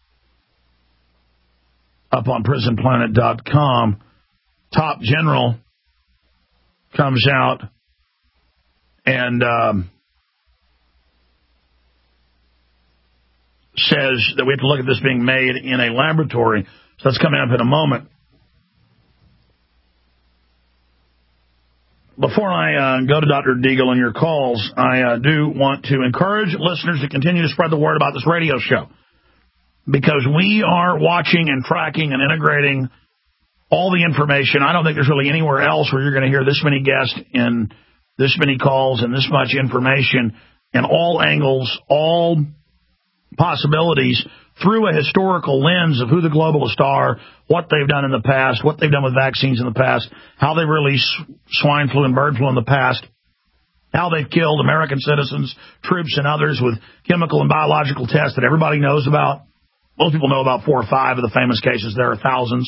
up on prison planet dot com. Top general comes out and um, says that we have to look at this being made in a laboratory. So that's coming up in a moment. Before I uh, go to Doctor Deagle and your calls, I uh, do want to encourage listeners to continue to spread the word about this radio show, because we are watching and tracking and integrating all the information. I don't think there's really anywhere else where you're going to hear this many guests and this many calls and this much information and all angles, all possibilities through a historical lens of who the globalists are, what they've done in the past, what they've done with vaccines in the past, how they've released swine flu and bird flu in the past, how they've killed American citizens, troops, and others with chemical and biological tests that everybody knows about. Most people know about four or five of the famous cases. There are thousands.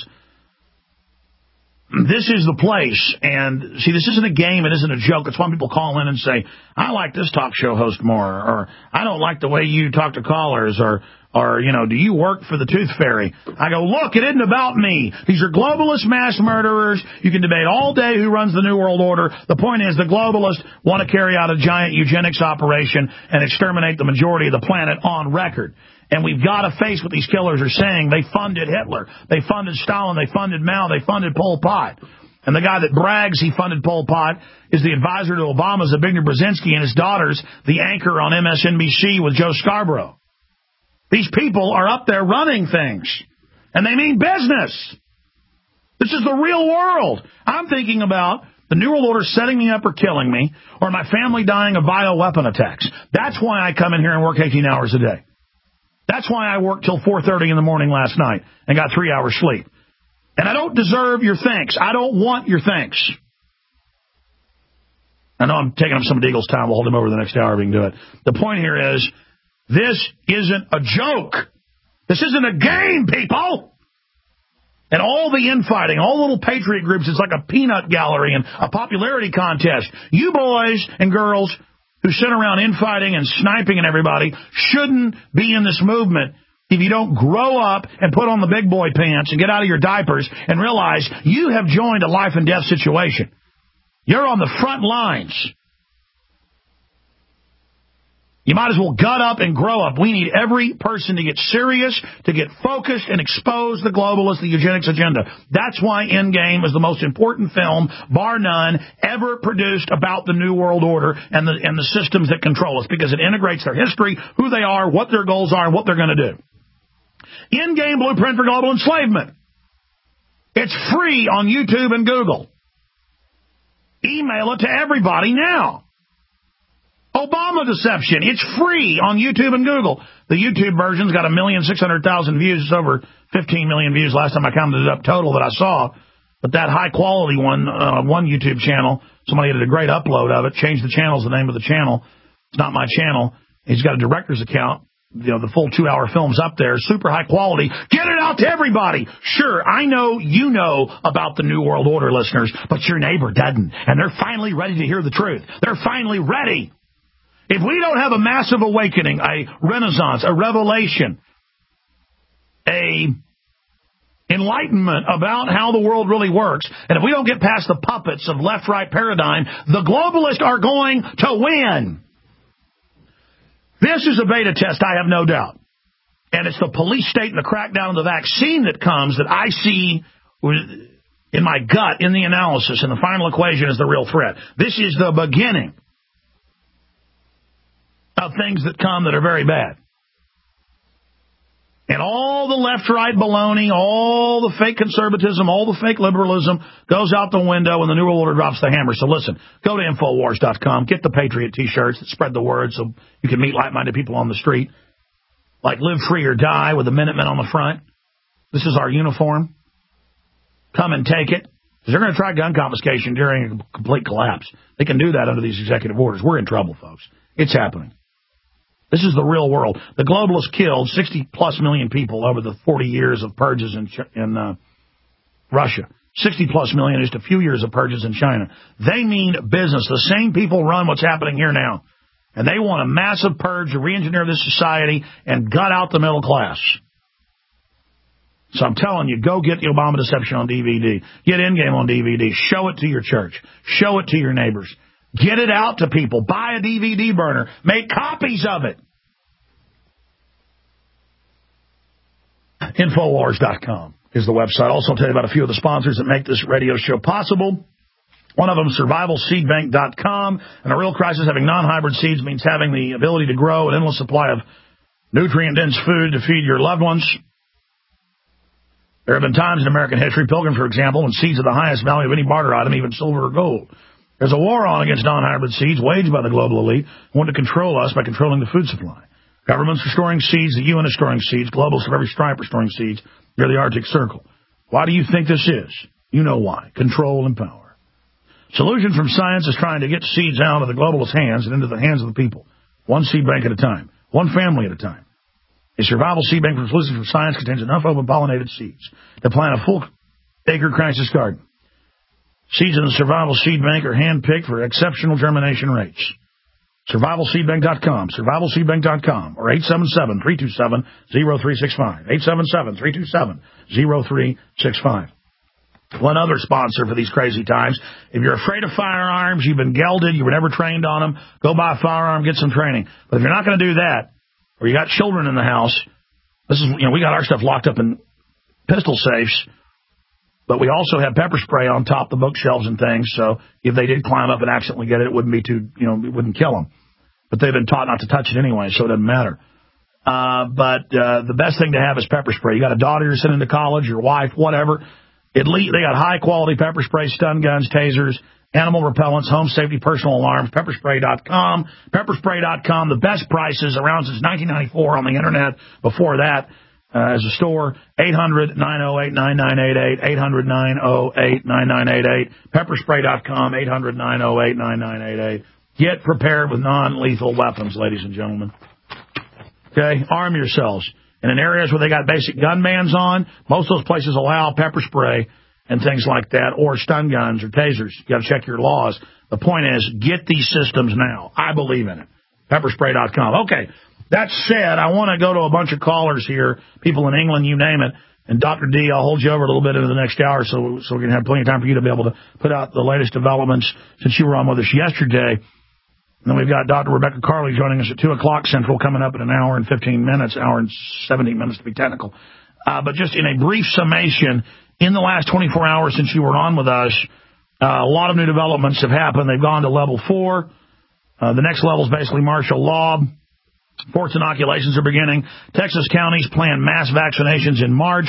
This is the place, and see, this isn't a game, it isn't a joke. It's when people call in and say, I like this talk show host more, or I don't like the way you talk to callers, or, or you know, do you work for the Tooth Fairy? I go, look, it isn't about me. These are globalist mass murderers. You can debate all day who runs the New World Order. The point is the globalists want to carry out a giant eugenics operation and exterminate the majority of the planet on record. And we've got to face what these killers are saying. They funded Hitler. They funded Stalin. They funded Mao. They funded Pol Pot. And the guy that brags he funded Pol Pot is the advisor to Obama, Zbigniew Brzezinski, and his daughter's the anchor on M S N B C with Joe Scarborough. These people are up there running things. And they mean business. This is the real world. I'm thinking about the New World Order setting me up or killing me, or my family dying of bioweapon attacks. That's why I come in here and work eighteen hours a day. That's why I worked till four thirty in the morning last night and got three hours sleep. And I don't deserve your thanks. I don't want your thanks. I know I'm taking up some of Deagle's time. We'll hold him over the next hour if we can do it. The point here is, this isn't a joke. This isn't a game, people. And all the infighting, all the little patriot groups, it's like a peanut gallery and a popularity contest. You boys and girls who sit around infighting and sniping and everybody shouldn't be in this movement if you don't grow up and put on the big boy pants and get out of your diapers and realize you have joined a life and death situation. You're on the front lines. You might as well gut up and grow up. We need every person to get serious, to get focused, and expose the globalists, the eugenics agenda. That's why Endgame is the most important film, bar none, ever produced about the New World Order and the and the systems that control us, because it integrates their history, who they are, what their goals are, and what they're going to do. Endgame Blueprint for Global Enslavement. It's free on YouTube and Google. Email it to everybody now. Obama deception. It's free on YouTube and Google. The YouTube version's got a million six hundred thousand views. It's over fifteen million views last time I counted it up total that I saw. But that high quality one, uh, one YouTube channel, somebody did a great upload of it. Changed the channel's the name of the channel. It's not my channel. He's got a director's account. You know, the full two-hour film's up there. Super high quality. Get it out to everybody. Sure, I know you know about the New World Order, listeners, but your neighbor doesn't. And they're finally ready to hear the truth. They're finally ready. If we don't have a massive awakening, a renaissance, a revelation, a enlightenment about how the world really works, and if we don't get past the puppets of left-right paradigm, the globalists are going to win. This is a beta test, I have no doubt. And it's the police state and the crackdown on the vaccine that comes that I see in my gut in the analysis, and the final equation is the real threat. This is the beginning of things that come that are very bad. And all the left-right baloney, all the fake conservatism, all the fake liberalism goes out the window when the New World Order drops the hammer. So listen, go to Infowars dot com, get the Patriot T-shirts that spread the word so you can meet like-minded people on the street, like Live Free or Die with the Minutemen on the front. This is our uniform. Come and take it. Because they're going to try gun confiscation during a complete collapse. They can do that under these executive orders. We're in trouble, folks. It's happening. This is the real world. The globalists killed sixty-plus million people over the forty years of purges in, in uh, Russia. sixty-plus million, just a few years of purges in China. They mean business. The same people run what's happening here now. And they want a massive purge to re-engineer this society and gut out the middle class. So I'm telling you, go get the Obama Deception on D V D. Get Endgame on D V D. Show it to your church. Show it to your neighbors. Get it out to people. Buy a D V D burner. Make copies of it. Infowars dot com is the website. Also, I'll tell you about a few of the sponsors that make this radio show possible. One of them, survival seed bank dot com. In a real crisis, having non-hybrid seeds means having the ability to grow an endless supply of nutrient-dense food to feed your loved ones. There have been times in American history, Pilgrim, for example, when seeds are the highest value of any barter item, even silver or gold. There's a war on against non-hybrid seeds waged by the global elite who want to control us by controlling the food supply. Governments are storing seeds, the U N is storing seeds, globalists of every stripe are storing seeds. They're the Arctic Circle. Why do you think this is? You know why. Control and power. Solutions from Science is trying to get seeds out of the globalist hands and into the hands of the people. One seed bank at a time. One family at a time. A survival seed bank from Solutions from Science contains enough open-pollinated seeds to plant a full-acre crisis garden. Seeds in the Survival Seed Bank are hand-picked for exceptional germination rates. survival seed bank dot com, survival seed bank dot com, or eight seven seven, three two seven, zero three six five, eight seven seven, three two seven, zero three six five. One other sponsor for these crazy times. If you're afraid of firearms, you've been gelded, you were never trained on them, go buy a firearm, get some training. But if you're not going to do that, or you got children in the house, this is, you know, we got our stuff locked up in pistol safes, but we also have pepper spray on top of the bookshelves and things, so if they did climb up and accidentally get it, it wouldn't be too, you know, it wouldn't kill them. But they've been taught not to touch it anyway, so it doesn't matter. Uh, but uh, the best thing to have is pepper spray. You got a daughter you're sending to college, your wife, whatever. At least they got high-quality pepper spray, stun guns, tasers, animal repellents, home safety, personal alarms, pepper spray dot com. pepper spray dot com, the best prices around since nineteen ninety-four on the Internet. Before that, uh, as a store, eight hundred, nine oh eight, nine nine eight eight, eight hundred, nine oh eight, nine nine eight eight, pepper spray dot com, eight hundred, nine oh eight, nine nine eight eight. Get prepared with non-lethal weapons, ladies and gentlemen. Okay? Arm yourselves. And in areas where they got basic gun bans on, most of those places allow pepper spray and things like that, or stun guns or tasers. You got to check your laws. The point is, get these systems now. I believe in it. pepper spray dot com. Okay. That said, I want to go to a bunch of callers here, people in England, you name it. And Doctor D, I'll hold you over a little bit into the next hour so, so we can have plenty of time for you to be able to put out the latest developments since you were on with us yesterday. And then we've got Doctor Rebecca Carley joining us at two o'clock Central, coming up in an hour and fifteen minutes, hour and seventeen minutes to be technical. Uh, but just in a brief summation, in the last twenty-four hours since you were on with us, uh, a lot of new developments have happened. They've gone to level four. Uh, the next level is basically martial law. Forced inoculations are beginning. Texas counties plan mass vaccinations in March.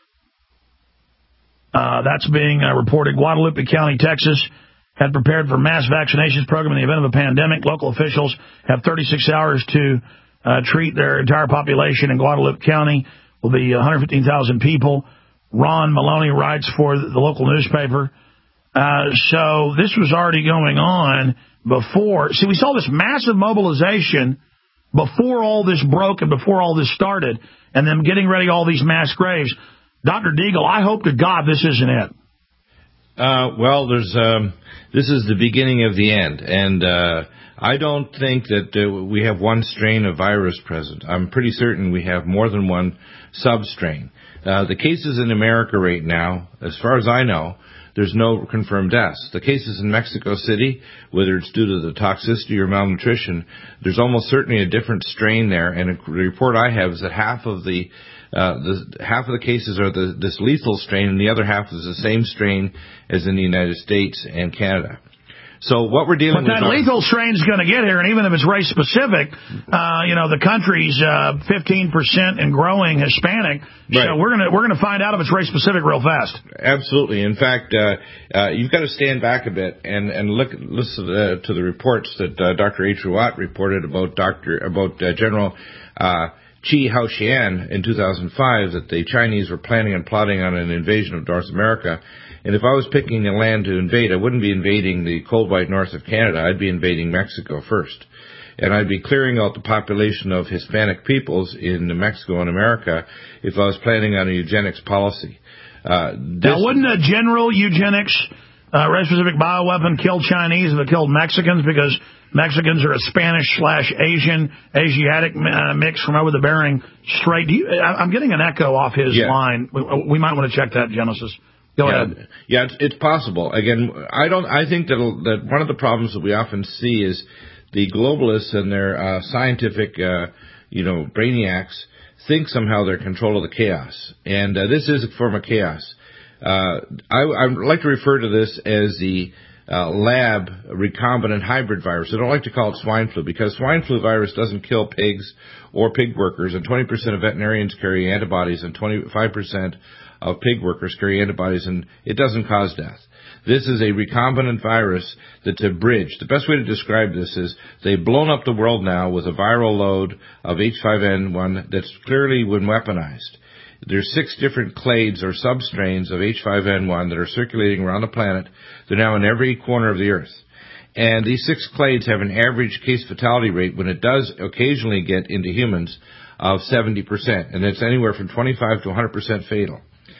Uh, that's being uh, reported. Guadalupe County, Texas, had prepared for mass vaccinations program in the event of a pandemic. Local officials have thirty-six hours to uh, treat their entire population in Guadalupe County. Will be one hundred fifteen thousand people. Ron Maloney writes for the local newspaper. Uh, so this was already going on before. See, we saw this massive mobilization before all this broke and before all this started, and them getting ready all these mass graves. Doctor Deagle, I hope to God this isn't it. Uh, well, there's um, this is the beginning of the end, and uh, I don't think that uh, we have one strain of virus present. I'm pretty certain we have more than one substrain. Uh, the cases in America right now, as far as I know, there's no confirmed deaths. The cases in Mexico City, whether it's due to the toxicity or malnutrition, there's almost certainly a different strain there. And a report I have is that half of the uh, the half of the cases are the, this lethal strain, and the other half is the same strain as in the United States and Canada. So what we're dealing but with... But that lethal strain's going to get here, and even if it's race-specific, uh, you know, the country's uh, fifteen percent and growing Hispanic, right. So we're going to we're gonna find out if it's race-specific real fast. Absolutely. In fact, uh, uh, you've got to stand back a bit and, and look listen uh, to the reports that uh, Doctor H. Ruat reported about Doctor about uh, General uh, Chi Haoxian in two thousand five, that the Chinese were planning and plotting on an invasion of North America. And if I was picking a land to invade, I wouldn't be invading the cold white north of Canada. I'd be invading Mexico first. And I'd be clearing out the population of Hispanic peoples in Mexico and America if I was planning on a eugenics policy. Uh, now, wouldn't a general eugenics, uh, race-specific bioweapon kill Chinese if it killed Mexicans because Mexicans are a Spanish slash Asian, Asiatic uh, mix from over the Bering Strait? Do you, I, I'm getting an echo off his yeah. line. We, we might want to check that, Genesis. Go yeah, ahead. Yeah, it's, it's possible. Again, I don't. I think that that one of the problems that we often see is the globalists and their uh, scientific, uh, you know, brainiacs think somehow they're in control of the chaos, and uh, this is a form of chaos. Uh, I, I like to refer to this as the uh, lab recombinant hybrid virus. I don't like to call it swine flu because swine flu virus doesn't kill pigs or pig workers, and twenty percent of veterinarians carry antibodies, and twenty-five percent of pig workers carry antibodies, and it doesn't cause death. This is a recombinant virus that's a bridge. The best way to describe this is they've blown up the world now with a viral load of H five N one that's clearly been weaponized. There's six different clades or substrains of H five N one that are circulating around the planet. They're now in every corner of the earth. And these six clades have an average case fatality rate, when it does occasionally get into humans, of seventy percent. And it's anywhere from twenty-five to one hundred percent fatal.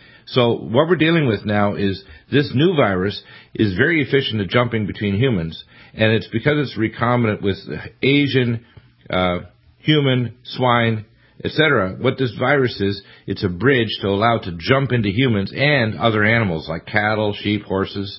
So what we're dealing with now is this new virus is very efficient at jumping between humans, and it's because it's recombinant with Asian, uh, human, swine, et cetera. What this virus is, it's a bridge to allow it to jump into humans and other animals like cattle, sheep, horses.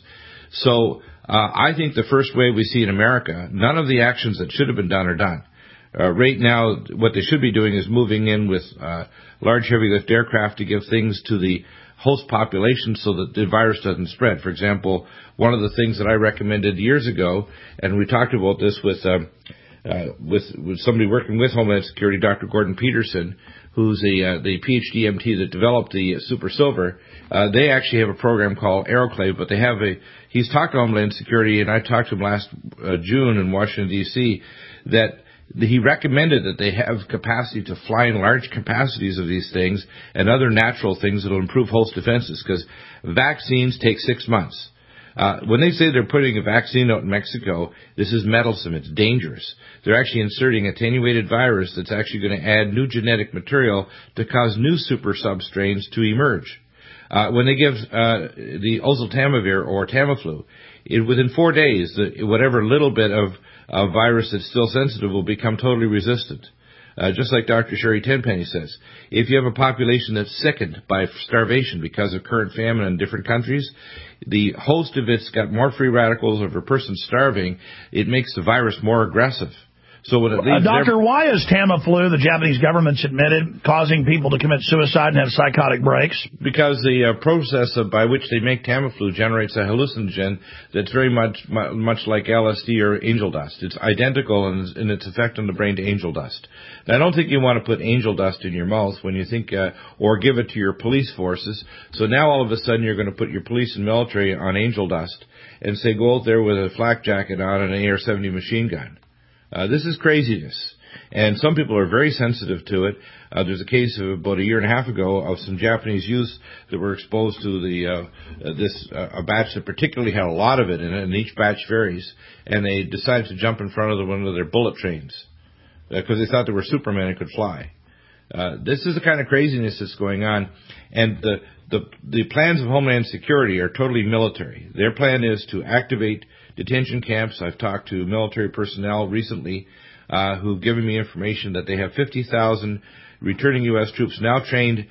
So uh, I think the first wave we see in America, none of the actions that should have been done are done. Uh, right now, what they should be doing is moving in with uh, large heavy lift aircraft to give things to the host population so that the virus doesn't spread. For example, one of the things that I recommended years ago, and we talked about this with um, uh, with, with somebody working with Homeland Security, Doctor Gordon Peterson, who's the uh, the PhD M T that developed the Super Silver. Uh, they actually have a program called Aeroclave, but they have a. He's talked to Homeland Security, and I talked to him last uh, June in Washington D C that. He recommended that they have capacity to fly in large capacities of these things and other natural things that will improve host defenses, because vaccines take six months. Uh, when they say they're putting a vaccine out in Mexico, this is meddlesome. It's dangerous. They're actually inserting attenuated virus that's actually going to add new genetic material to cause new super substrains to emerge. Uh, when they give uh, the oseltamivir or Tamiflu, it, within four days, the, whatever little bit of a virus that's still sensitive will become totally resistant. Uh, just like Doctor Sherry Tenpenny says, if you have a population that's sickened by starvation because of current famine in different countries, the host of it's got more free radicals. Of a person starving, it makes the virus more aggressive. So when it leaves uh, Doctor, why is Tamiflu, the Japanese government's admitted, causing people to commit suicide and have psychotic breaks? Because the uh, process of, by which they make Tamiflu generates a hallucinogen that's very much much like L S D or angel dust. It's identical in, in its effect on the brain to angel dust. Now, I don't think you want to put angel dust in your mouth when you think, uh, or give it to your police forces. So now all of a sudden you're going to put your police and military on angel dust and say, go out there with a flak jacket on and an A R seventy machine gun. Uh, this is craziness, and some people are very sensitive to it. Uh, there's a case of about a year and a half ago of some Japanese youth that were exposed to the uh, uh, this uh, a batch that particularly had a lot of it in it, and each batch varies, and they decided to jump in front of the, one of their bullet trains because uh, they thought they were Superman and could fly. Uh, this is the kind of craziness that's going on, and the, the the plans of Homeland Security are totally military. Their plan is to activate detention camps. I've talked to military personnel recently uh, who've given me information that they have fifty thousand returning U S troops now trained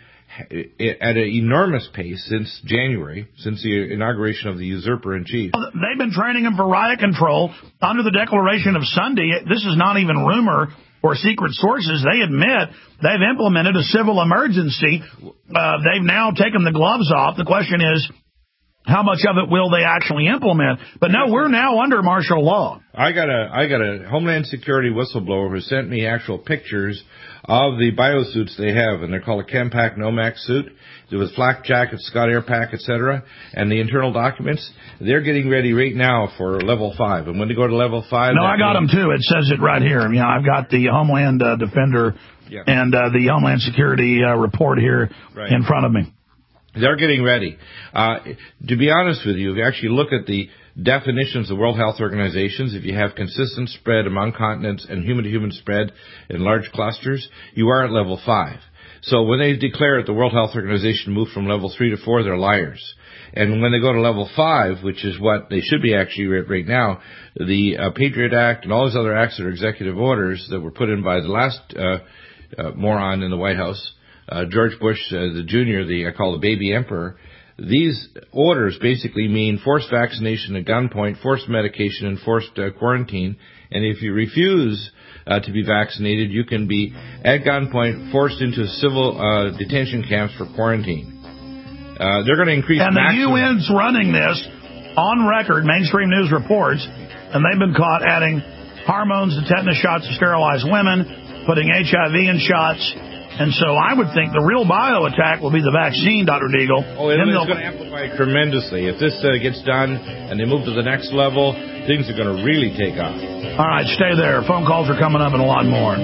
at an enormous pace since January, since the inauguration of the usurper-in-chief. They've been training them for riot control under the declaration of Sunday. This is not even rumor or secret sources. They admit they've implemented a civil emergency. Uh, they've now taken the gloves off. The question is, how much of it will they actually implement? But no, we're now under martial law. I got a I got a Homeland Security whistleblower who sent me actual pictures of the biosuits they have, and they're called a Chempak Nomax suit. There was flak jackets, Scott Air Pack, et cetera, and the internal documents. They're getting ready right now for level five, and when they go to level five, no, I got them too. It says it right here. You know, I've got the Homeland uh, Defender yeah. and uh, the Homeland Security uh, report here right. in front of me. They're getting ready. Uh, to be honest with you, if you actually look at the definitions of World Health Organizations, if you have consistent spread among continents and human-to-human spread in large clusters, you are at level five. So when they declare it, the World Health Organization moved from level three to four, they're liars. And when they go to level five, which is what they should be actually right, right now, the uh, Patriot Act and all those other acts that are executive orders that were put in by the last uh, uh, moron in the White House, Uh, George Bush, uh, the junior, the I call the baby emperor, these orders basically mean forced vaccination at gunpoint, forced medication, and forced uh, quarantine. And if you refuse uh, to be vaccinated, you can be at gunpoint forced into civil uh, detention camps for quarantine. Uh, they're going to increase. And maximum. the U N's running this on record. Mainstream news reports, and they've been caught adding hormones to tetanus shots to sterilize women, putting H I V in shots. And so I would think the real bio attack will be the vaccine, Doctor Deagle. Oh, it's going to amplify tremendously. If this uh, gets done and they move to the next level, things are going to really take off. All right, stay there. Phone calls are coming up and a lot more.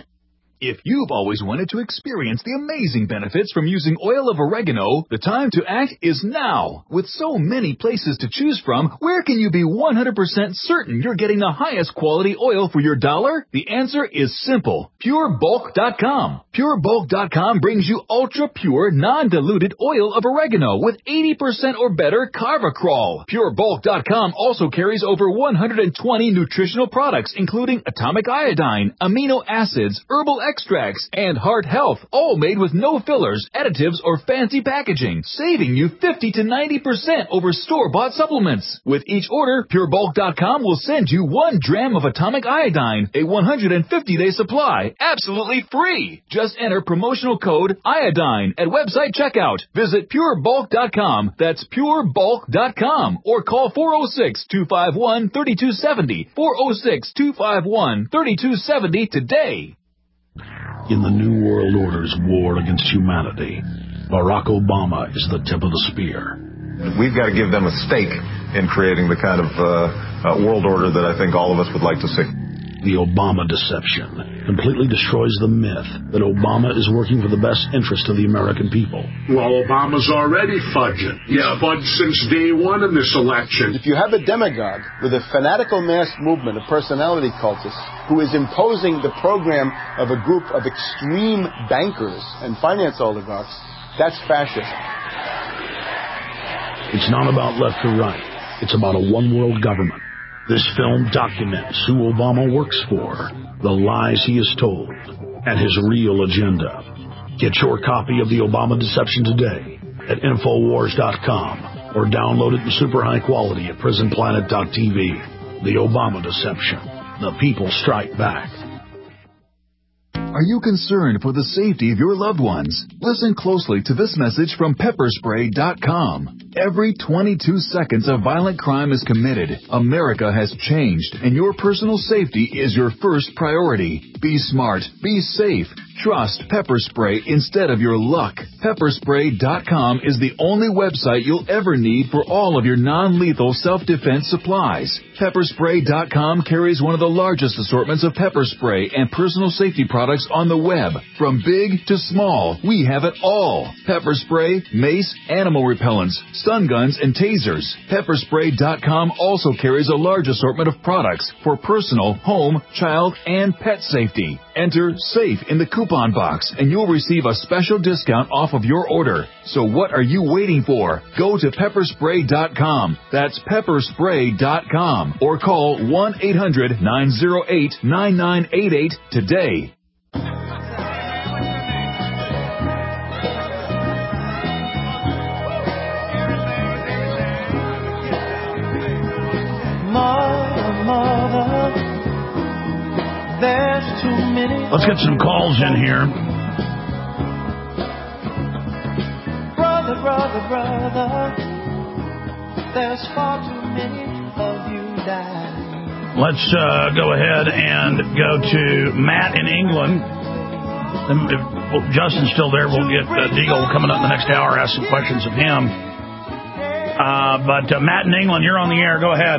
If you've always wanted to experience the amazing benefits from using oil of oregano, the time to act is now. With so many places to choose from, where can you be one hundred percent certain you're getting the highest quality oil for your dollar? The answer is simple. Pure Bulk dot com. Pure Bulk dot com brings you ultra-pure, non-diluted oil of oregano with eighty percent or better Carvacrol. Pure Bulk dot com also carries over one hundred twenty nutritional products, including atomic iodine, amino acids, herbal extracts, and heart health, all made with no fillers, additives, or fancy packaging, saving you fifty to ninety percent over store-bought supplements. With each order, Pure Bulk dot com will send you one dram of atomic iodine, a one hundred fifty day supply, absolutely free. Just enter promotional code iodine at website checkout. Visit Pure Bulk dot com, that's Pure Bulk dot com, or call four oh six, two five one, three two seven oh, four oh six, two five one, three two seven oh today. In the New World Order's war against humanity, Barack Obama is the tip of the spear. We've got to give them a stake in creating the kind of uh, uh, world order that I think all of us would like to see. The Obama deception completely destroys the myth that Obama is working for the best interest of the American people. Well, Obama's already fudging. He's yeah. fudged since day one in this election. If you have a demagogue with a fanatical mass movement of personality cultists who is imposing the program of a group of extreme bankers and finance oligarchs, that's fascism. It's not about left or right. It's about a one-world government. This film documents who Obama works for, the lies he has told, and his real agenda. Get your copy of The Obama Deception today at Infowars dot com or download it in super high quality at Prison Planet dot T V. The Obama Deception. The people strike back. Are you concerned for the safety of your loved ones? Listen closely to this message from Pepper Spray dot com. Every twenty-two seconds a violent crime is committed. America has changed, and your personal safety is your first priority. Be smart. Be safe. Trust Pepper Spray instead of your luck. Pepper Spray dot com is the only website you'll ever need for all of your non-lethal self-defense supplies. Pepper Spray dot com carries one of the largest assortments of pepper spray and personal safety products on the web. From big to small, we have it all. Pepper spray, mace, animal repellents, stun guns, and tasers. Pepper Spray dot com also carries a large assortment of products for personal, home, child, and pet safety. Enter SAFE in the coupon box and you'll receive a special discount off of your order. So what are you waiting for? Go to Pepper Spray dot com. That's Pepper Spray dot com or call one eight hundred, nine oh eight, nine nine eight eight today. Mother, mother, there's too many. Let's get some calls in here. Brother, brother, brother, there's far too many of you dying. Let's uh, go ahead and go to Matt in England. And if well, Justin's still there, we'll get uh, Deagle coming up in the next hour, ask some questions of him. Uh, but uh, Matt in England, you're on the air. Go ahead.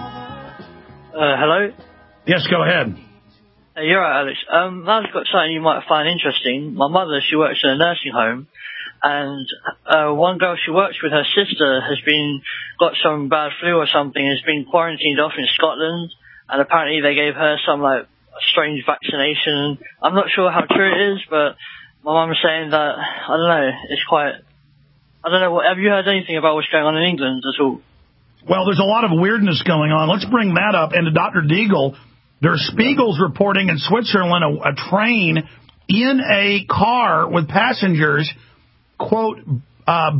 Uh, hello? Yes, go ahead. Uh, you're right, Alex. Um, I've got something you might find interesting. My mother, she works in a nursing home, and uh, one girl she works with, her sister, has been got some bad flu or something, has been quarantined off in Scotland, and apparently they gave her some, like, strange vaccination. I'm not sure how true it is, but my mum was saying that, I don't know, it's quite... I don't know, what, have you heard anything about what's going on in England at all? Well, there's a lot of weirdness going on. Let's bring that up. And to Doctor Deagle, Der Spiegel's reporting in Switzerland a, a train in a car with passengers, quote, uh,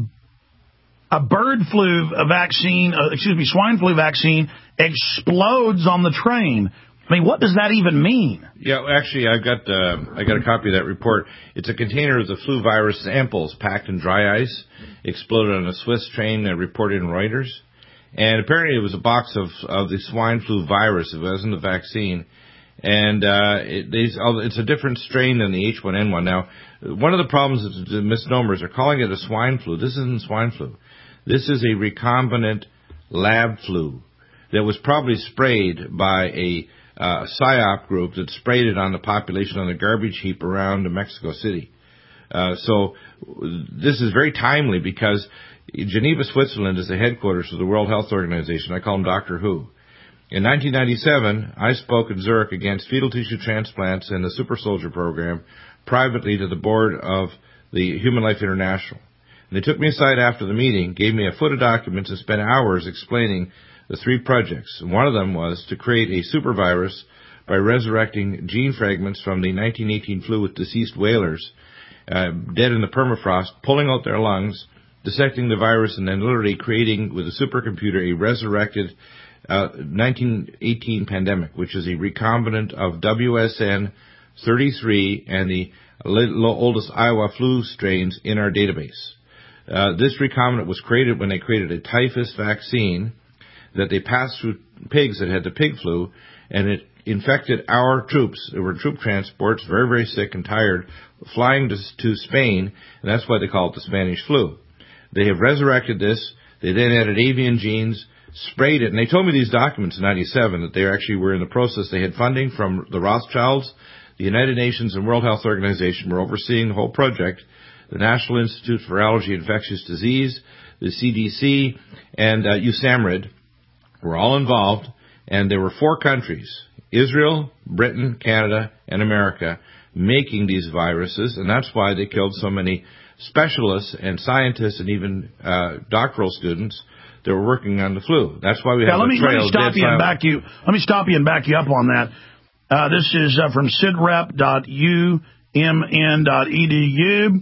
a bird flu vaccine, uh, excuse me, swine flu vaccine explodes on the train. I mean, what does that even mean? Yeah, actually, I've got uh, I got a copy of that report. It's a container of the flu virus samples packed in dry ice, exploded on a Swiss train, uh, reported in Reuters. And apparently it was a box of, of the swine flu virus. It wasn't a vaccine. And uh, it, they, it's a different strain than the H one N one. Now, one of the problems is the misnomers are calling it a swine flu. This isn't swine flu. This is a recombinant lab flu that was probably sprayed by a Uh, PSYOP group that sprayed it on the population on the garbage heap around Mexico City. Uh, so this is very timely because Geneva, Switzerland is the headquarters of the World Health Organization. I call them Doctor Who. In nineteen ninety-seven, I spoke in Zurich against fetal tissue transplants and the Super Soldier program privately to the board of the Human Life International. And they took me aside after the meeting, gave me a foot of documents, and spent hours explaining the three projects. One of them was to create a super virus by resurrecting gene fragments from the nineteen eighteen flu with deceased whalers, uh, dead in the permafrost, pulling out their lungs, dissecting the virus, and then literally creating with a supercomputer a resurrected uh, nineteen eighteen pandemic, which is a recombinant of W S N thirty-three and the oldest Iowa flu strains in our database. Uh, this recombinant was created when they created a typhus vaccine that they passed through pigs that had the pig flu, and it infected our troops. There were troop transports, very, very sick and tired, flying to, to Spain, and that's why they call it the Spanish flu. They have resurrected this. They then added avian genes, sprayed it, and they told me these documents in ninety-seven that they actually were in the process. They had funding from the Rothschilds, the United Nations, and World Health Organization were overseeing the whole project, the National Institute for Allergy and Infectious Disease, the C D C, and uh, U S A M R I D. Were all involved, and there were four countries, Israel, Britain, Canada, and America, making these viruses, and that's why they killed so many specialists and scientists and even uh, doctoral students that were working on the flu. That's why we have yeah, let a me, trail let me stop you and back you. Let me stop you and back you up on that. Uh, this is uh, from sidrep dot u m n dot e d u.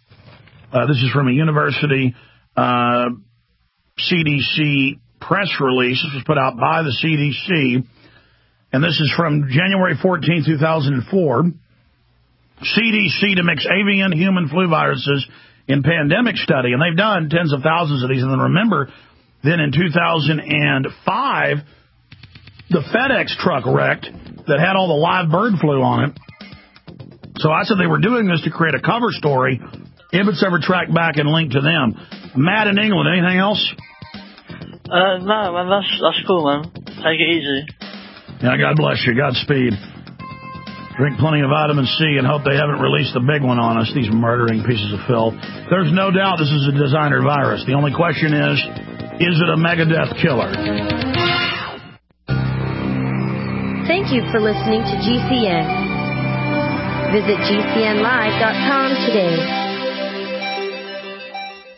Uh, this is from a university uh, C D C press release. This was put out by the C D C, and this is from January fourteenth, two thousand four. C D C to mix avian human flu viruses in pandemic study, and they've done tens of thousands of these. And then remember, then in two thousand five, the FedEx truck wrecked that had all the live bird flu on it. So I said they were doing this to create a cover story, if it's ever tracked back and linked to them. Matt in England, anything else? Uh, no, man, that's, that's cool, man. Take it easy. Yeah, God bless you. Godspeed. Drink plenty of vitamin C and hope they haven't released the big one on us, these murdering pieces of filth. There's no doubt this is a designer virus. The only question is, is it a megadeth killer? Thank you for listening to G C N. Visit G C N live dot com today.